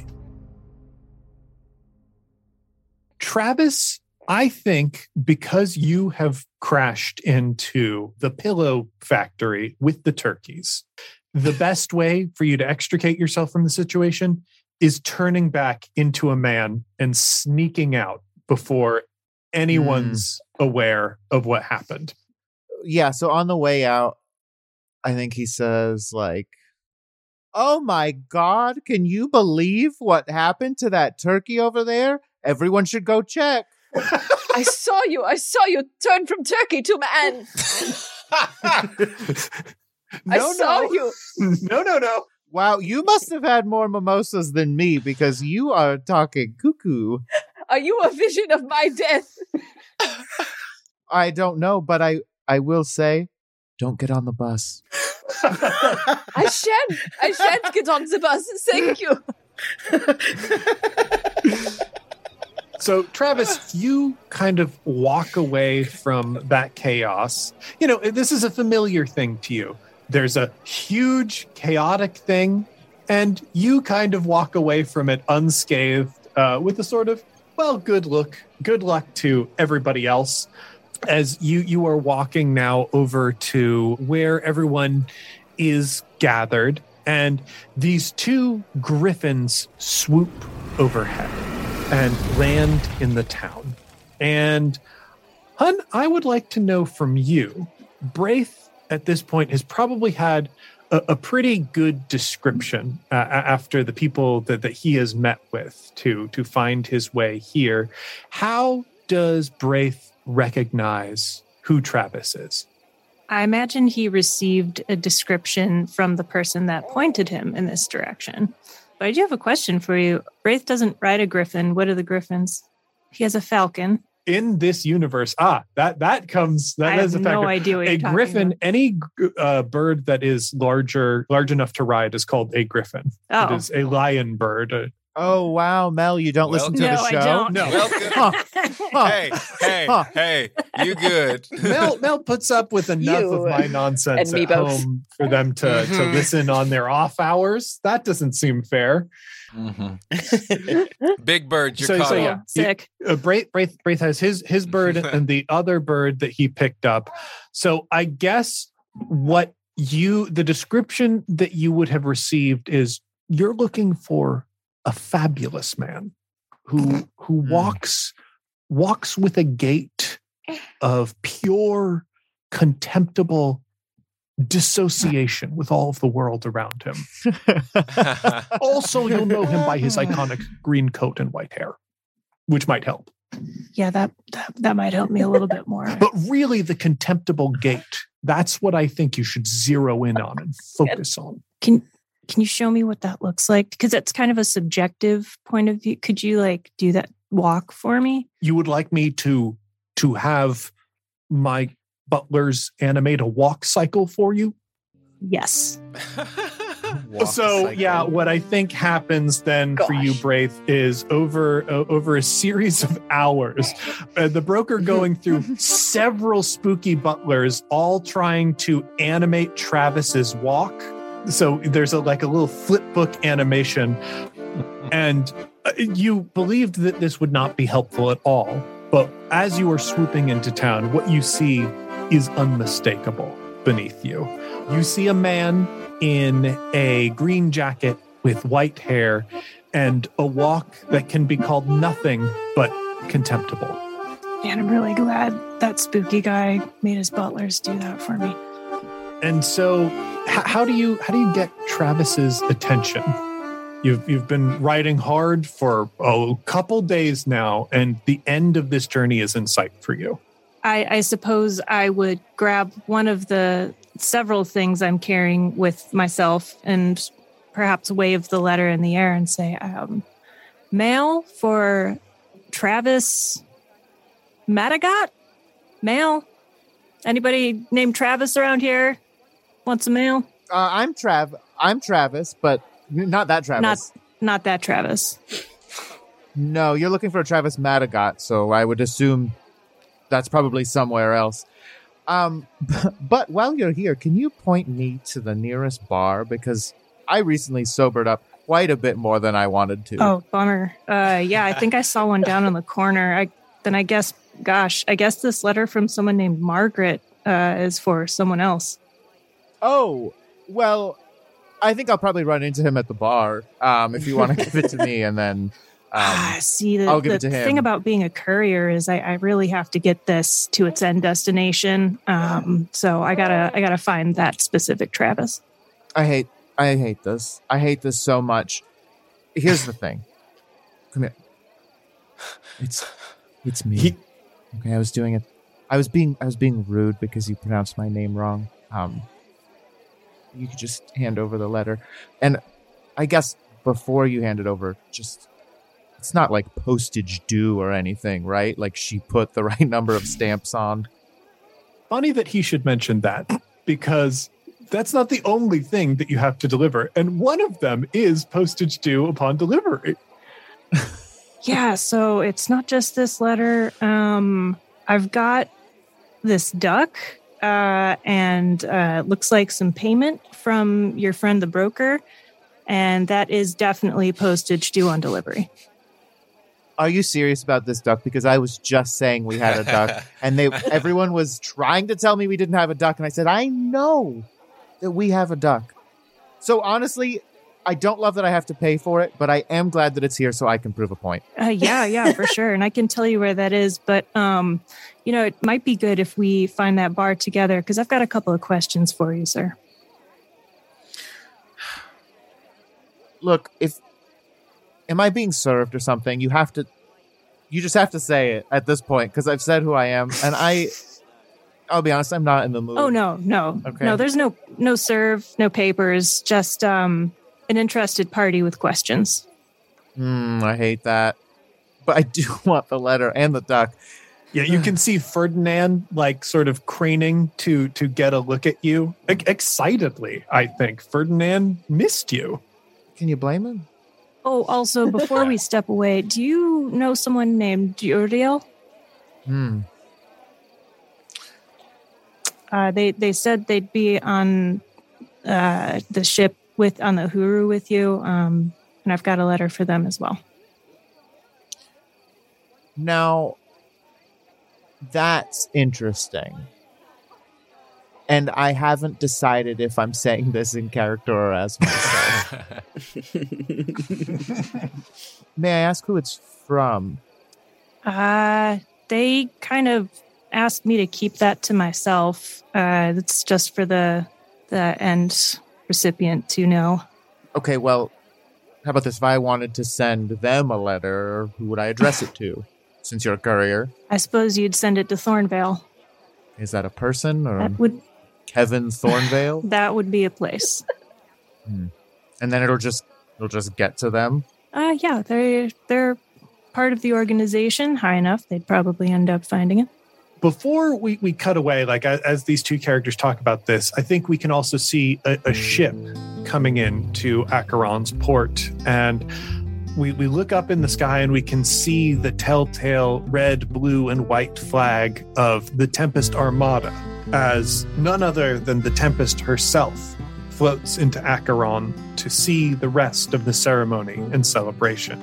Travis, I think because you have crashed into the pillow factory with the turkeys, the best way for you to extricate yourself from the situation is turning back into a man and sneaking out before anyone's mm. aware of what happened. Yeah, so on the way out, I think he says, like, oh my God, can you believe what happened to that turkey over there? Everyone should go check. I saw you. I saw you turn from turkey to man. no, I saw no. you. No, no, no. Wow, you must have had more mimosas than me because you are talking cuckoo. Are you a vision of my death? I don't know, but I, I will say, don't get on the bus. I shan't. I shan't get on the bus. Thank you. So, Travis, you kind of walk away from that chaos. You know, this is a familiar thing to you. There's a huge, chaotic thing, and you kind of walk away from it unscathed uh, with a sort of, well, good look, good luck to everybody else. As you, you are walking now over to where everyone is gathered, and these two griffins swoop overhead and land in the town. And, Hun, I would like to know from you, Braith at this point has probably had a, a pretty good description uh, after the people that, that he has met with to, to find his way here. How does Braith recognize who Travis is? I imagine he received a description from the person that pointed him in this direction. But I do have a question for you. Braith doesn't ride a griffin. What are the griffins? He has a falcon. In this universe, ah, that that comes. That I have is a no factor. idea what a you're talking griffin. about. Any uh, bird that is larger, large enough to ride, is called a griffin. Oh. It is a lion bird. Uh, Oh, wow, Mel, you don't listen to no, the I show? don't. No. Welcome. Huh. Huh. Hey, hey, Huh. hey, you good? Mel Mel puts up with enough You of my nonsense and me at both. home for them to, to Mhm. listen on their off hours. That doesn't seem fair. Big Bird, you're So- caught so up. yeah. Sick. Uh, Braith, Braith, Braith has his his bird and the other bird that he picked up. So I guess what you the description that you would have received is you're looking for a fabulous man who who Hmm. walks walks with a gait of pure contemptible dissociation with all of the world around him. Also, you'll know him by his iconic green coat and white hair, which might help. Yeah, that, that that might help me a little bit more. But really, the contemptible gait, that's what I think you should zero in on and focus on. Can can you show me what that looks like? Because it's kind of a subjective point of view. Could you like do that walk for me? You would like me to to have my butlers animate a walk cycle for you? Yes. Walk So cycle. yeah, what I think happens then for you, Gosh. Braith, is over uh, over a series of hours, uh, the broker going through several spooky butlers, all trying to animate Travis's walk. So there's a like a little flip book animation, and uh, you believed that this would not be helpful at all. But as you are swooping into town, what you see is unmistakable beneath you. You see a man in a green jacket with white hair and a walk that can be called nothing but contemptible. And I'm really glad that spooky guy made his butlers do that for me. And so, h- how do you how do you get Travis's attention? You've you've been riding hard for a couple days now, and the end of this journey is in sight for you. I, I suppose I would grab one of the several things I'm carrying with myself and perhaps wave the letter in the air and say, um, mail for Travis Madagot? Mail? Anybody named Travis around here want some mail? Uh, I'm Trav. I'm Travis, but not that Travis. Not not that Travis. No, you're looking for a Travis Madagot, so I would assume that's probably somewhere else. Um, but while you're here, can you point me to the nearest bar? Because I recently sobered up quite a bit more than I wanted to. Oh, bummer. Uh, yeah, I think I saw one down in the corner. I then I guess, gosh, I guess this letter from someone named Margaret uh, is for someone else. Oh, well, I think I'll probably run into him at the bar. Um, if you want to give it to me, and then Ah, um, see, the, I'll give the it to him. thing about being a courier is I, I really have to get this to its end destination. Um, so I gotta I gotta find that specific Travis. I hate, I hate this. I hate this so much. Here's the thing. Come here. It's, it's me. He- Okay, I was doing it. I was being, I was being rude because you pronounced my name wrong. Um, you could just hand over the letter, and I guess before you hand it over, just. It's not like postage due or anything, right? Like she put the right number of stamps on. funny that he should mention that, because that's not the only thing that you have to deliver. And one of them is postage due upon delivery. Yeah, so it's not just this letter. Um, I've got this duck, uh, and uh, looks like some payment from your friend the broker, and that is definitely postage due on delivery. Are you serious about this duck? Because I was just saying we had a duck, and they everyone was trying to tell me we didn't have a duck, and I said, I know that we have a duck. So honestly, I don't love that I have to pay for it, but I am glad that it's here so I can prove a point. Uh, yeah, yeah, for sure. And I can tell you where that is, but um, you know, it might be good if we find that bar together, because I've got a couple of questions for you, sir. Look, if am I being served or something? You have to, you just have to say it at this point, because I've said who I am, and I, I'll be honest, I'm not in the mood. Oh no, no, Okay. no. There's no no serve, no papers, just um, an interested party with questions. Hmm, I hate that, but I do want the letter and the duck. Yeah, you can see Ferdinand like sort of craning to to get a look at you e- excitedly. I think Ferdinand missed you. Can you blame him? Oh, also, before we step away, do you know someone named Uriel? Hmm. Uh, they they said they'd be on uh, the ship with on the Huru with you, um, and I've got a letter for them as well. Now, that's interesting. And I haven't decided if I'm saying this in character or as myself. May I ask who it's from? Uh, they kind of asked me to keep that to myself. Uh, it's just for the the end recipient to know. Okay, well, how about this? If I wanted to send them a letter, who would I address it to? Since you're a courier. I suppose you'd send it to Thornvale. Is that a person or That would Kevin Thornvale? that would be a place. Hmm. And then it'll just it'll just get to them. Uh, yeah, they're they're part of the organization. High enough, they'd probably end up finding it. Before we, we cut away, like as, as these two characters talk about this, I think we can also see a, a ship coming in to Acheron's port. And we, we look up in the sky and we can see the telltale red, blue, and white flag of the Tempest Armada, as none other than the Tempest herself floats into Acheron to see the rest of the ceremony and celebration.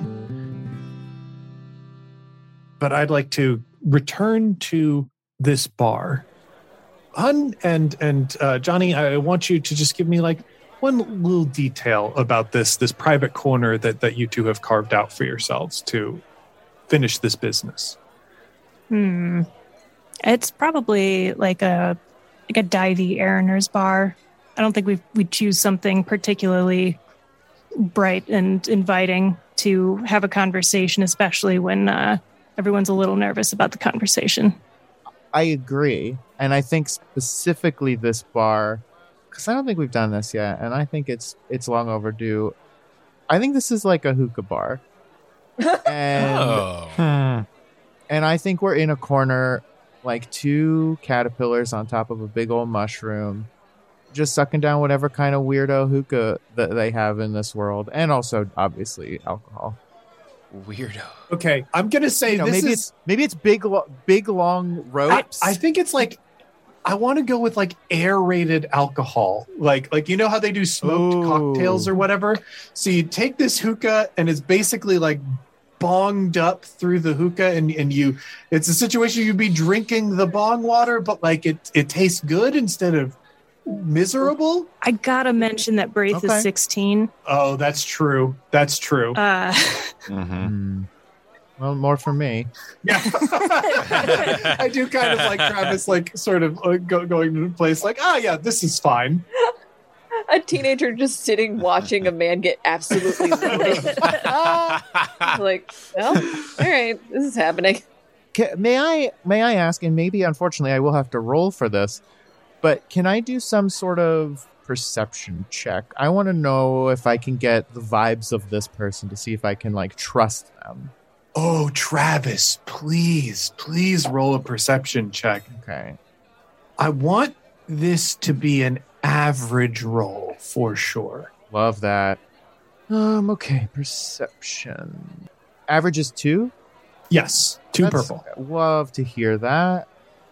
But I'd like to return to this bar. Hun and and uh, Johnny, I want you to just give me like one little detail about this this private corner that, that you two have carved out for yourselves to finish this business. Hmm. It's probably like a like a divey Eriner's bar. I don't think we we choose something particularly bright and inviting to have a conversation, especially when uh, everyone's a little nervous about the conversation. I agree. And I think specifically this bar, because I don't think we've done this yet, and I think it's it's long overdue. I think this is like a hookah bar. And, Oh. and I think we're in a corner, like two caterpillars on top of a big old mushroom, just sucking down whatever kind of weirdo hookah that they have in this world. And also, obviously, alcohol. Weirdo. Okay, I'm gonna say You know, this maybe is. it's maybe it's big, lo- big long I, ropes. I think it's like I want to go with like aerated alcohol, like like you know how they do smoked Ooh. cocktails or whatever. So you take this hookah and it's basically like bonged up through the hookah, and and you it's a situation you'd be drinking the bong water, but like it it tastes good instead of miserable. I gotta mention that Braith Okay. is sixteen. Oh, that's true. That's true. Uh, Mm-hmm. Hmm. Well, more for me. Yeah, I do kind of like Travis, like sort of uh, go, going to a place like, ah, yeah, this is fine. A teenager just sitting watching a man get absolutely loaded. Like, well, all right, this is happening. Ca may I may I ask, and maybe unfortunately I will have to roll for this, but can I do some sort of perception check? I want to know if I can get the vibes of this person to see if I can like trust them. Oh, Travis, please, please roll a perception check. Okay. I want this to be an average roll for sure. Love that. Um, okay, perception. Average is two? Yes, two That's- purple. Love to hear that.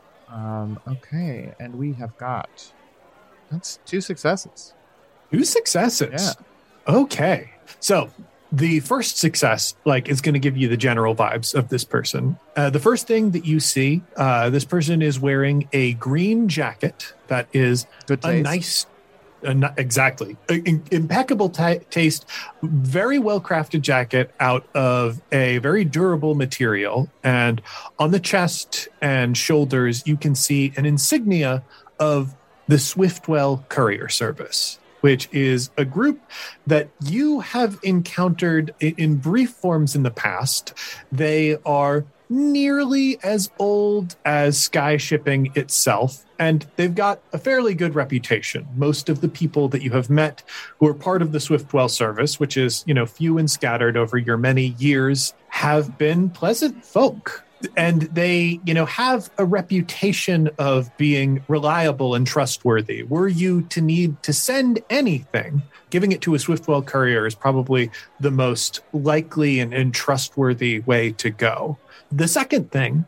Um, okay, and we have got that's two successes. Two successes. Yeah. Okay. So the first success, like, is going to give you the general vibes of this person. Uh, the first thing that you see, uh, this person is wearing a green jacket that is Good a taste. nice, uh, not exactly uh, in- impeccable ta taste, very well crafted jacket out of a very durable material. And on the chest and shoulders, you can see an insignia of the Swiftwell Courier Service, which is a group that you have encountered i- in brief forms in the past. They are nearly as old as Sky Shipping itself, and they've got a fairly good reputation. Most of the people that you have met who are part of the Swiftwell service, which is, you know, few and scattered over your many years, have been pleasant folk. And they, you know, have a reputation of being reliable and trustworthy. Were you to need to send anything, giving it to a Swiftwell courier is probably the most likely and, and trustworthy way to go. The second thing,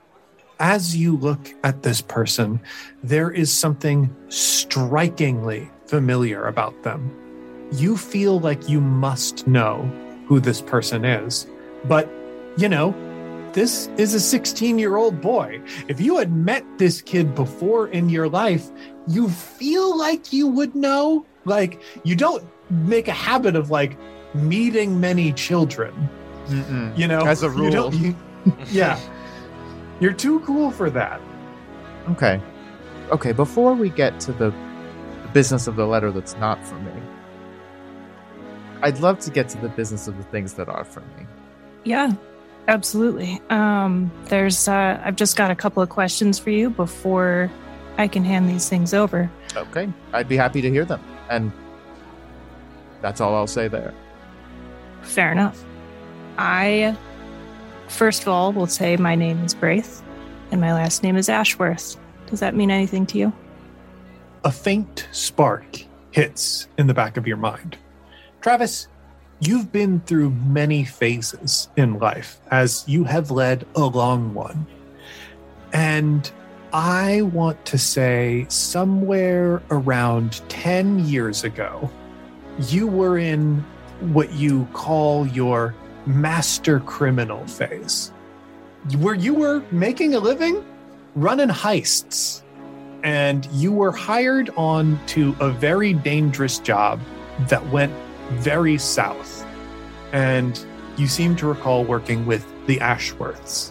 as you look at this person, there is something strikingly familiar about them. You feel like you must know who this person is, but, you know, this is a sixteen-year-old boy. If you had met this kid before in your life, you feel like you would know. Like, you don't make a habit of, like, meeting many children. Mm-mm. You know? As a You rule. don't- you- yeah. You're too cool for that. Okay. Okay, before we get to the, the business of the letter that's not for me, I'd love to get to the business of the things that are for me. Yeah, absolutely. Um, there's, uh, I've just got a couple of questions for you before I can hand these things over. Okay. I'd be happy to hear them. And that's all I'll say there. Fair enough. I, first of all, will say my name is Braith and my last name is Ashworth. Does that mean anything to you? A faint spark hits in the back of your mind. Travis, you've been through many phases in life, as you have led a long one. And I want to say somewhere around ten years ago, you were in what you call your master criminal phase, where you were making a living running heists, and you were hired on to a very dangerous job that went very south. And you seem to recall working with the Ashworths.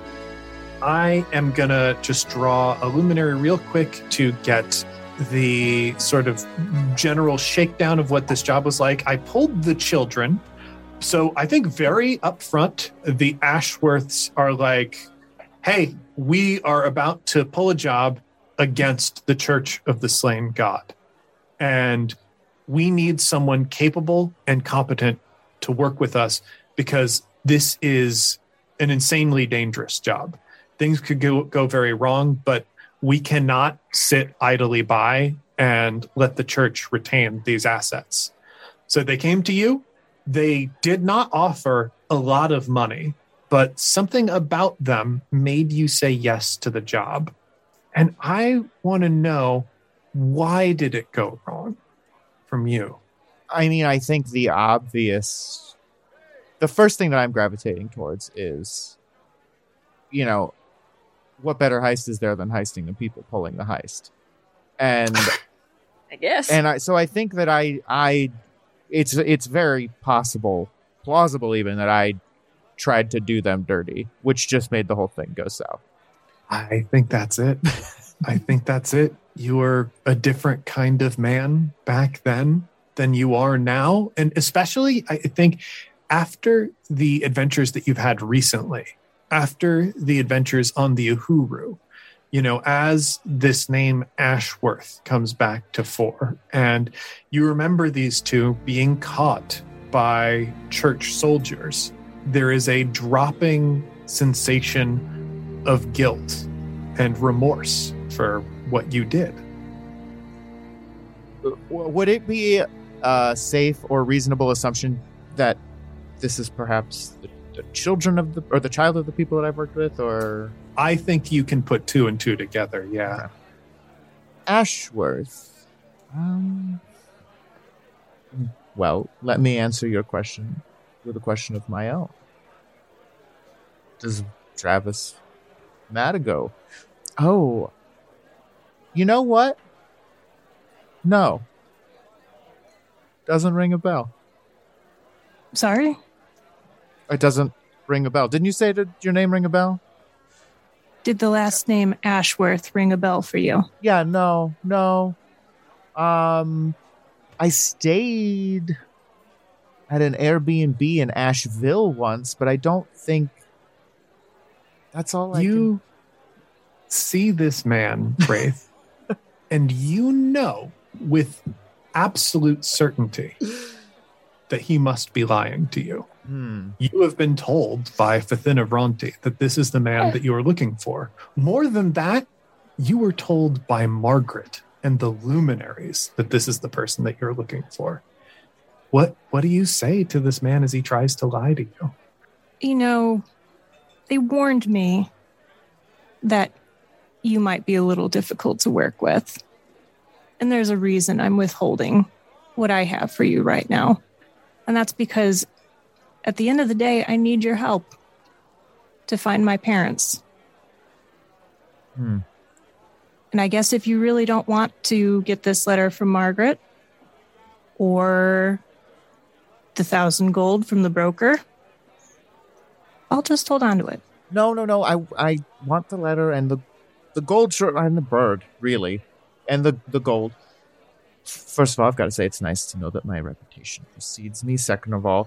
I am gonna just draw a luminary real quick to get the sort of general shakedown of what this job was like. I pulled the children. So I think very upfront, the Ashworths are like, hey, we are about to pull a job against the Church of the Slain God. And we need someone capable and competent to work with us because this is an insanely dangerous job. Things could go, go very wrong, but we cannot sit idly by and let the church retain these assets. So they came to you. They did not offer a lot of money, but something about them made you say yes to the job. And I want to know, why did it go wrong from you? I mean, I think the obvious, the first thing that I'm gravitating towards is, you know, what better heist is there than heisting the people pulling the heist? And I guess. and I, so I think that I, I, it's it's very possible, plausible even, that I tried to do them dirty, which just made the whole thing go south. I think that's it. I think that's it. You were a different kind of man back then than you are now. And especially, I think, after the adventures that you've had recently, after the adventures on the Uhuru, you know, as this name Ashworth comes back to fore, and you remember these two being caught by church soldiers, there is a dropping sensation of guilt and remorse for what you did. w- would it be a safe or reasonable assumption that this is perhaps the, the children of the or the child of the people that I've worked with, or I think you can put two and two together. Yeah. Ashworth? Um. Well, let me answer your question with a question of my own. Does Travis Madigo? Oh, you know what? No, doesn't ring a bell. Sorry? It doesn't ring a bell. Didn't you say that your name ring a bell? Did the last name Ashworth ring a bell for you? Yeah, no, no. Um, I stayed at an Airbnb in Asheville once, but I don't think that's all I You see this man, Wraith, and you know with absolute certainty that he must be lying to you. Hmm. You have been told by Fathina Vronti that this is the man that you are looking for. More than that, you were told by Margaret and the luminaries that this is the person that you're looking for. What what do you say to this man as he tries to lie to you? You know, they warned me that you might be a little difficult to work with. And there's a reason I'm withholding what I have for you right now. And that's because at the end of the day, I need your help to find my parents. Hmm. And I guess if you really don't want to get this letter from Margaret or the thousand gold from the broker, I'll just hold on to it. No, no, no. I I want the letter and the the gold shirt and the bird, really, and the the gold. First of all, I've got to say it's nice to know that my reputation precedes me. Second of all,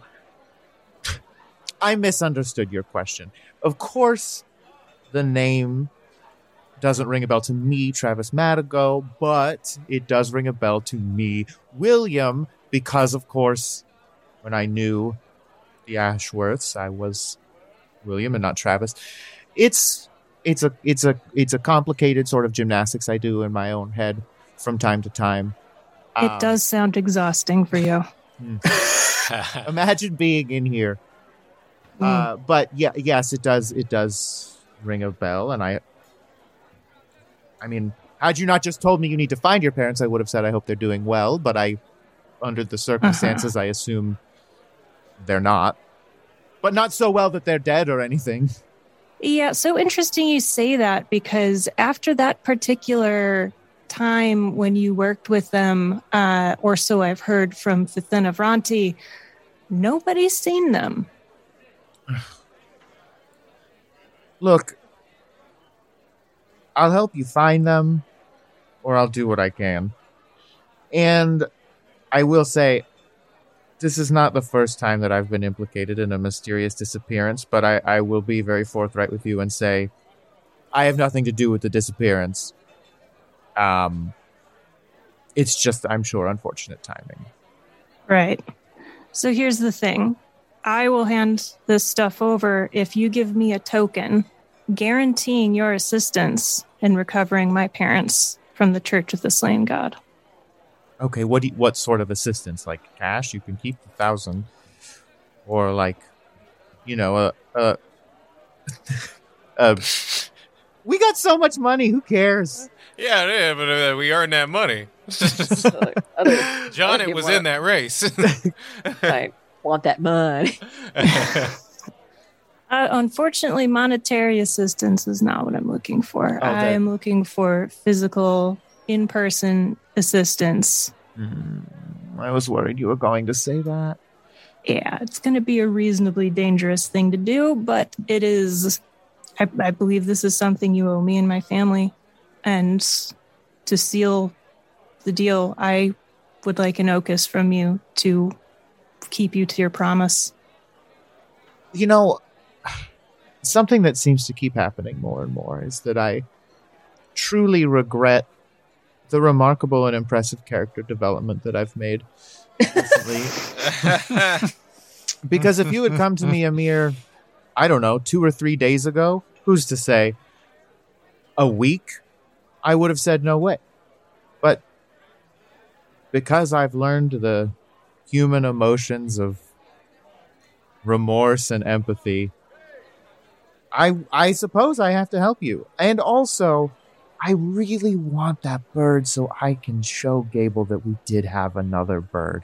I misunderstood your question. Of course, the name doesn't ring a bell to me, Travis Madigo, but it does ring a bell to me, William, because, of course, when I knew the Ashworths, I was William and not Travis. It's it's a it's a it's a complicated sort of gymnastics I do in my own head from time to time. It Um, does sound exhausting for you. Imagine being in here. Uh, but yeah, yes, it does. It does ring a bell, and I. I mean, had you not just told me you need to find your parents, I would have said I hope they're doing well. But I, under the circumstances, I assume they're not. But not so well that they're dead or anything. Yeah, so interesting you say that, because after that particular time when you worked with them, uh, or so I've heard from Fathina Vronti, nobody's seen them. Look, I'll help you find them, or I'll do what I can. And I will say, this is not the first time that I've been implicated in a mysterious disappearance, but I, I will be very forthright with you and say, I have nothing to do with the disappearance. Um, it's just, I'm sure, unfortunate timing. Right. So here's the thing. I will hand this stuff over if you give me a token guaranteeing your assistance in recovering my parents from the Church of the Slain God. Okay, what do you, what sort of assistance? Like cash? You can keep the thousand, or like, you know, a uh, uh, uh, we got so much money. Who cares? Yeah, yeah, but uh, we earned that money. Other- John, other it was people in that race. I want that money. Uh, unfortunately, monetary assistance is not what I'm looking for. Oh, I that- am looking for physical, in-person assistance. Hmm, I was worried you were going to say that. Yeah, it's going to be a reasonably dangerous thing to do, but it is. I, I believe this is something you owe me and my family. And to seal the deal, I would like an Ocus from you to keep you to your promise. You know, something that seems to keep happening more and more is that I truly regret the remarkable and impressive character development that I've made recently. Because if you had come to me a mere, I don't know, two or three days ago, who's to say, a week, I would have said no way. But because I've learned the human emotions of remorse and empathy, I I suppose I have to help you. And also, I really want that bird so I can show Gable that we did have another bird.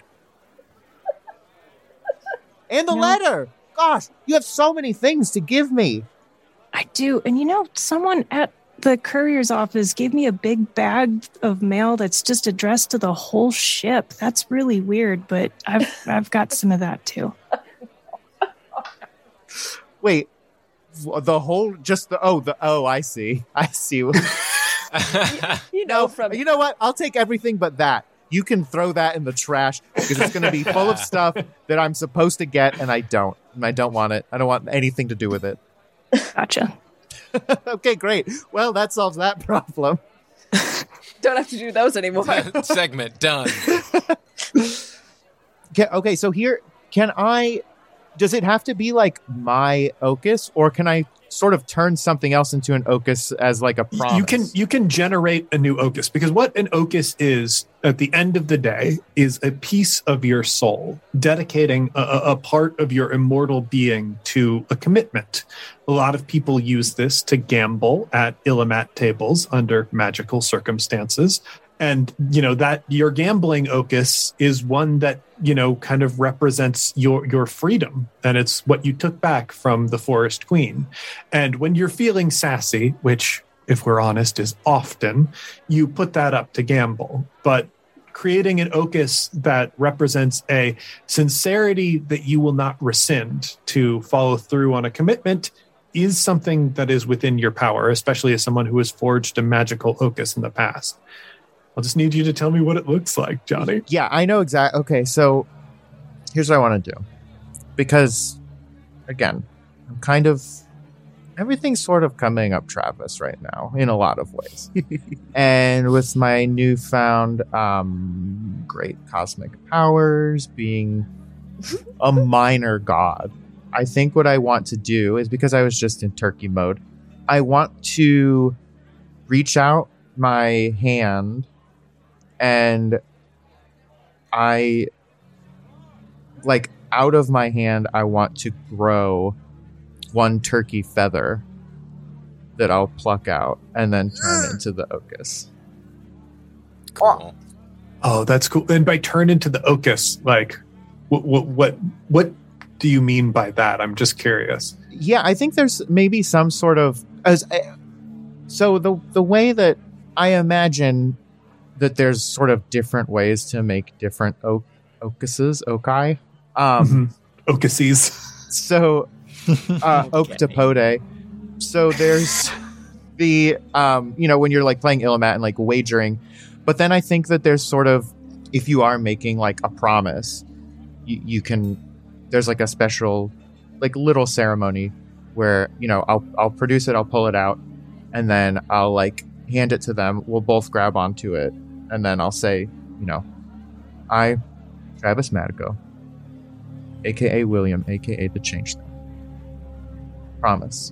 And the No. letter! Gosh, you have so many things to give me. I do. And you know, someone at the courier's office gave me a big bag of mail that's just addressed to the whole ship. That's really weird, but I've I've got some of that too. Wait, the whole, just the, oh, the, oh, I see. I see. You know, No, from you know what? I'll take everything but that. You can throw that in the trash because it's going to be full of stuff that I'm supposed to get and I don't. And I don't want it. I don't want anything to do with it. Gotcha. Okay, great. Well, that solves that problem. don't have to do those anymore. Segment done. Can, okay, so here, can I, does it have to be like my Ocus, or can I sort of turn something else into an Ocus as like a promise? You can you can generate a new Ocus, because what an Ocus is at the end of the day is a piece of your soul, dedicating a, a a part of your immortal being to a commitment. A lot of people use this to gamble at Illimat tables under magical circumstances. And, you know, that your gambling Ocus is one that, you know, kind of represents your, your freedom. And it's what you took back from the Forest Queen. And when you're feeling sassy, which, if we're honest, is often, you put that up to gamble. But creating an Ocus that represents a sincerity that you will not rescind to follow through on a commitment is something that is within your power, especially as someone who has forged a magical Ocus in the past. I'll just need you to tell me what it looks like, Johnny. Yeah, I know exactly. Okay, so here's what I want to do. Because, again, I'm kind of... everything's sort of coming up Travis right now in a lot of ways. And with my newfound um, great cosmic powers, being a minor god, I think what I want to do is, because I was just in turkey mode, I want to reach out my hand and I, like, out of my hand, I want to grow one turkey feather that I'll pluck out and then turn into the Ocus. Cool. Oh, that's cool. And by turn into the Ocus, like, what, what, what, what do you mean by that? I'm just curious. Yeah, I think there's maybe some sort of as so the the way that I imagine that there's sort of different ways to make different o- Ocuses, Okai. Um, mm-hmm. Ocuses. So, uh, Octopode. So there's the, um, you know, when you're like playing Illimat and like wagering, but then I think that there's sort of, if you are making like a promise, you, you can, there's like a special, like little ceremony where, you know, I'll, I'll produce it, I'll pull it out, and then I'll like hand it to them. We'll both grab onto it. And then I'll say, you know, I, Travis Madico, A K A William, A K A the Change Thing, promise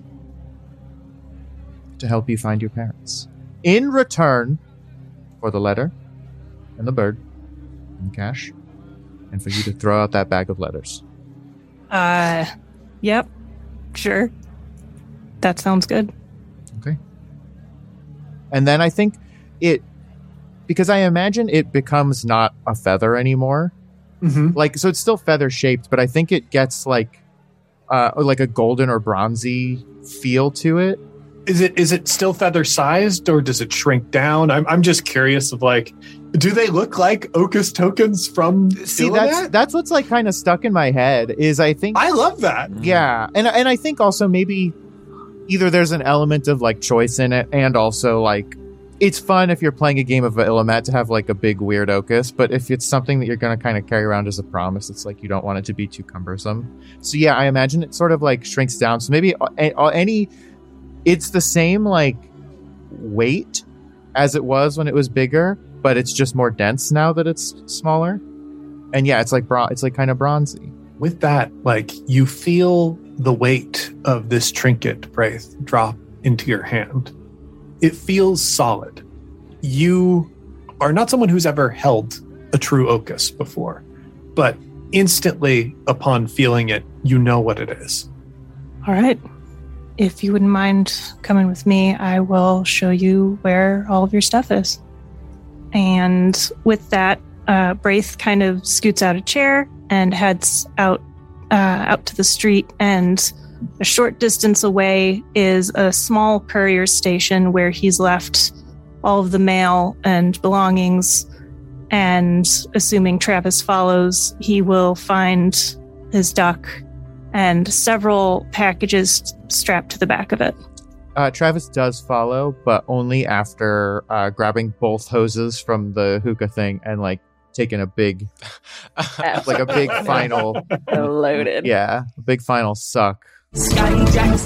to help you find your parents. In return for the letter and the bird and the cash, and for you to throw out that bag of letters. Uh, yep, sure. That sounds good. Okay. And then I think it, because I imagine it becomes not a feather anymore. Mm-hmm. Like, so it's still feather shaped, but I think it gets like, uh, like a golden or bronzy feel to it. Is it is it still feather sized, or does it shrink down? I'm I'm just curious of like, do they look like Ocus tokens from See, Illimat? that's that's what's like kind of stuck in my head is I think I love that. yeah, and and I think also maybe either there's an element of like choice in it, and also like it's fun if you're playing a game of Illimat to have like a big weird Ocus, but if it's something that you're going to kind of carry around as a promise, it's like you don't want it to be too cumbersome. So yeah, I imagine it sort of like shrinks down. So maybe any, it's the same like weight as it was when it was bigger, but it's just more dense now that it's smaller. And yeah, it's like bron- it's like kind of bronzy. With that, like you feel the weight of this trinket, Wraith, drop into your hand. It feels solid. You are not someone who's ever held a true Ocus before, but instantly upon feeling it, you know what it is. All right. If you wouldn't mind coming with me, I will show you where all of your stuff is. And with that, uh, Braith kind of scoots out a chair and heads out uh, out to the street. And a short distance away is a small courier station where he's left all of the mail and belongings. And assuming Travis follows, he will find his duck and several packages strapped to the back of it. Uh, Travis does follow, but only after uh, grabbing both hoses from the hookah thing and like taking a big, like a big final, Loaded. yeah, a big final suck. Skyjacks.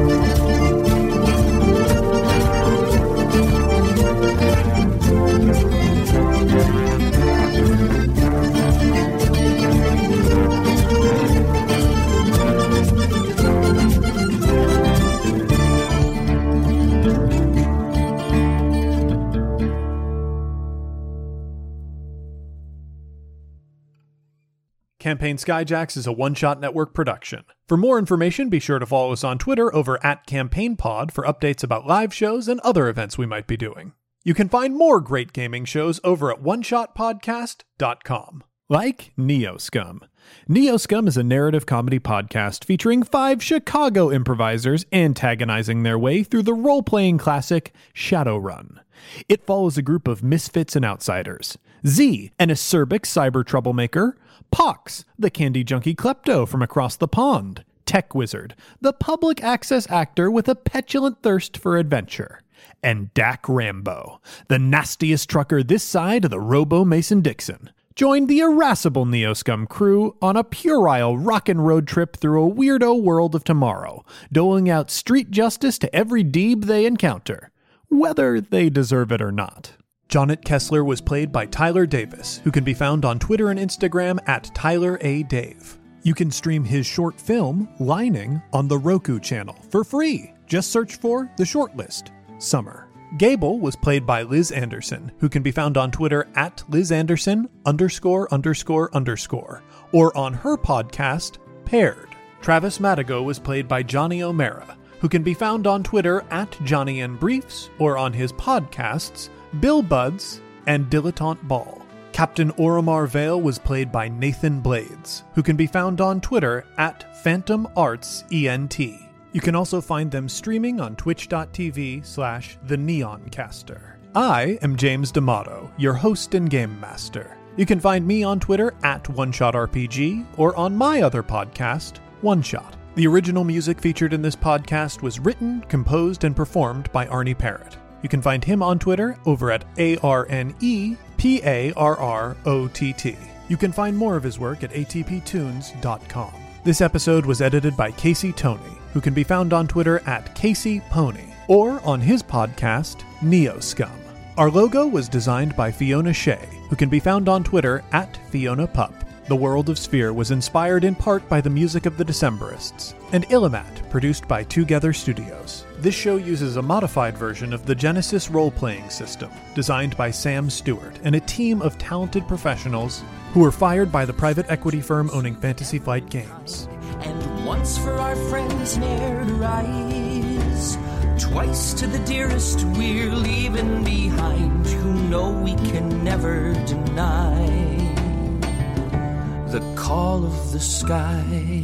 Campaign Skyjacks is a one-shot network production. For more information, be sure to follow us on Twitter over at CampaignPod for updates about live shows and other events we might be doing. You can find more great gaming shows over at one shot podcast dot com. Like Neoscum. Neoscum is a narrative comedy podcast featuring five Chicago improvisers antagonizing their way through the role-playing classic Shadowrun. It follows a group of misfits and outsiders. Z, an acerbic cyber troublemaker. Pox, the candy junkie klepto from across the pond. Tech Wizard, the public access actor with a petulant thirst for adventure. And Dak Rambo, the nastiest trucker this side of the Robo Mason-Dixon. Join the irascible Neoscum crew on a puerile rockin' road trip through a weirdo world of tomorrow, doling out street justice to every deeb they encounter, whether they deserve it or not. Jonnet Kessler was played by Tyler Davis, who can be found on Twitter and Instagram at Tyler A. Dave. You can stream his short film, Lining, on the Roku channel for free. Just search for The Shortlist, Summer. Gable was played by Liz Anderson, who can be found on Twitter at Liz Anderson underscore underscore underscore, or on her podcast, Paired. Travis Madigo was played by Johnny O'Mara, who can be found on Twitter at Johnny and Briefs, or on his podcasts, Bill Buds and Dilettante Ball. Captain Oromar Vale was played by Nathan Blades, who can be found on Twitter at Phantom Arts E N T. You can also find them streaming on twitch.tv slash the Neoncaster. I am James D'Amato, your host and game master. You can find me on Twitter at OneShotRPG or on my other podcast, One Shot. The original music featured in this podcast was written, composed, and performed by Arnie Parrott. You can find him on Twitter over at A R N E P A R R O T T. You can find more of his work at A T P tunes dot com. This episode was edited by Casey Toney, who can be found on Twitter at Casey Pony, or on his podcast, Neoscum. Our logo was designed by Fiona Shea, who can be found on Twitter at Fiona Pup. The World of Sphere was inspired in part by the music of the Decemberists, and Illimat, produced by Together Studios. This show uses a modified version of the Genesis role-playing system, designed by Sam Stewart and a team of talented professionals who were fired by the private equity firm owning Fantasy Flight Games. And once for our friends ne'er to rise, twice to the dearest we're leaving behind, who know we can never deny the call of the sky.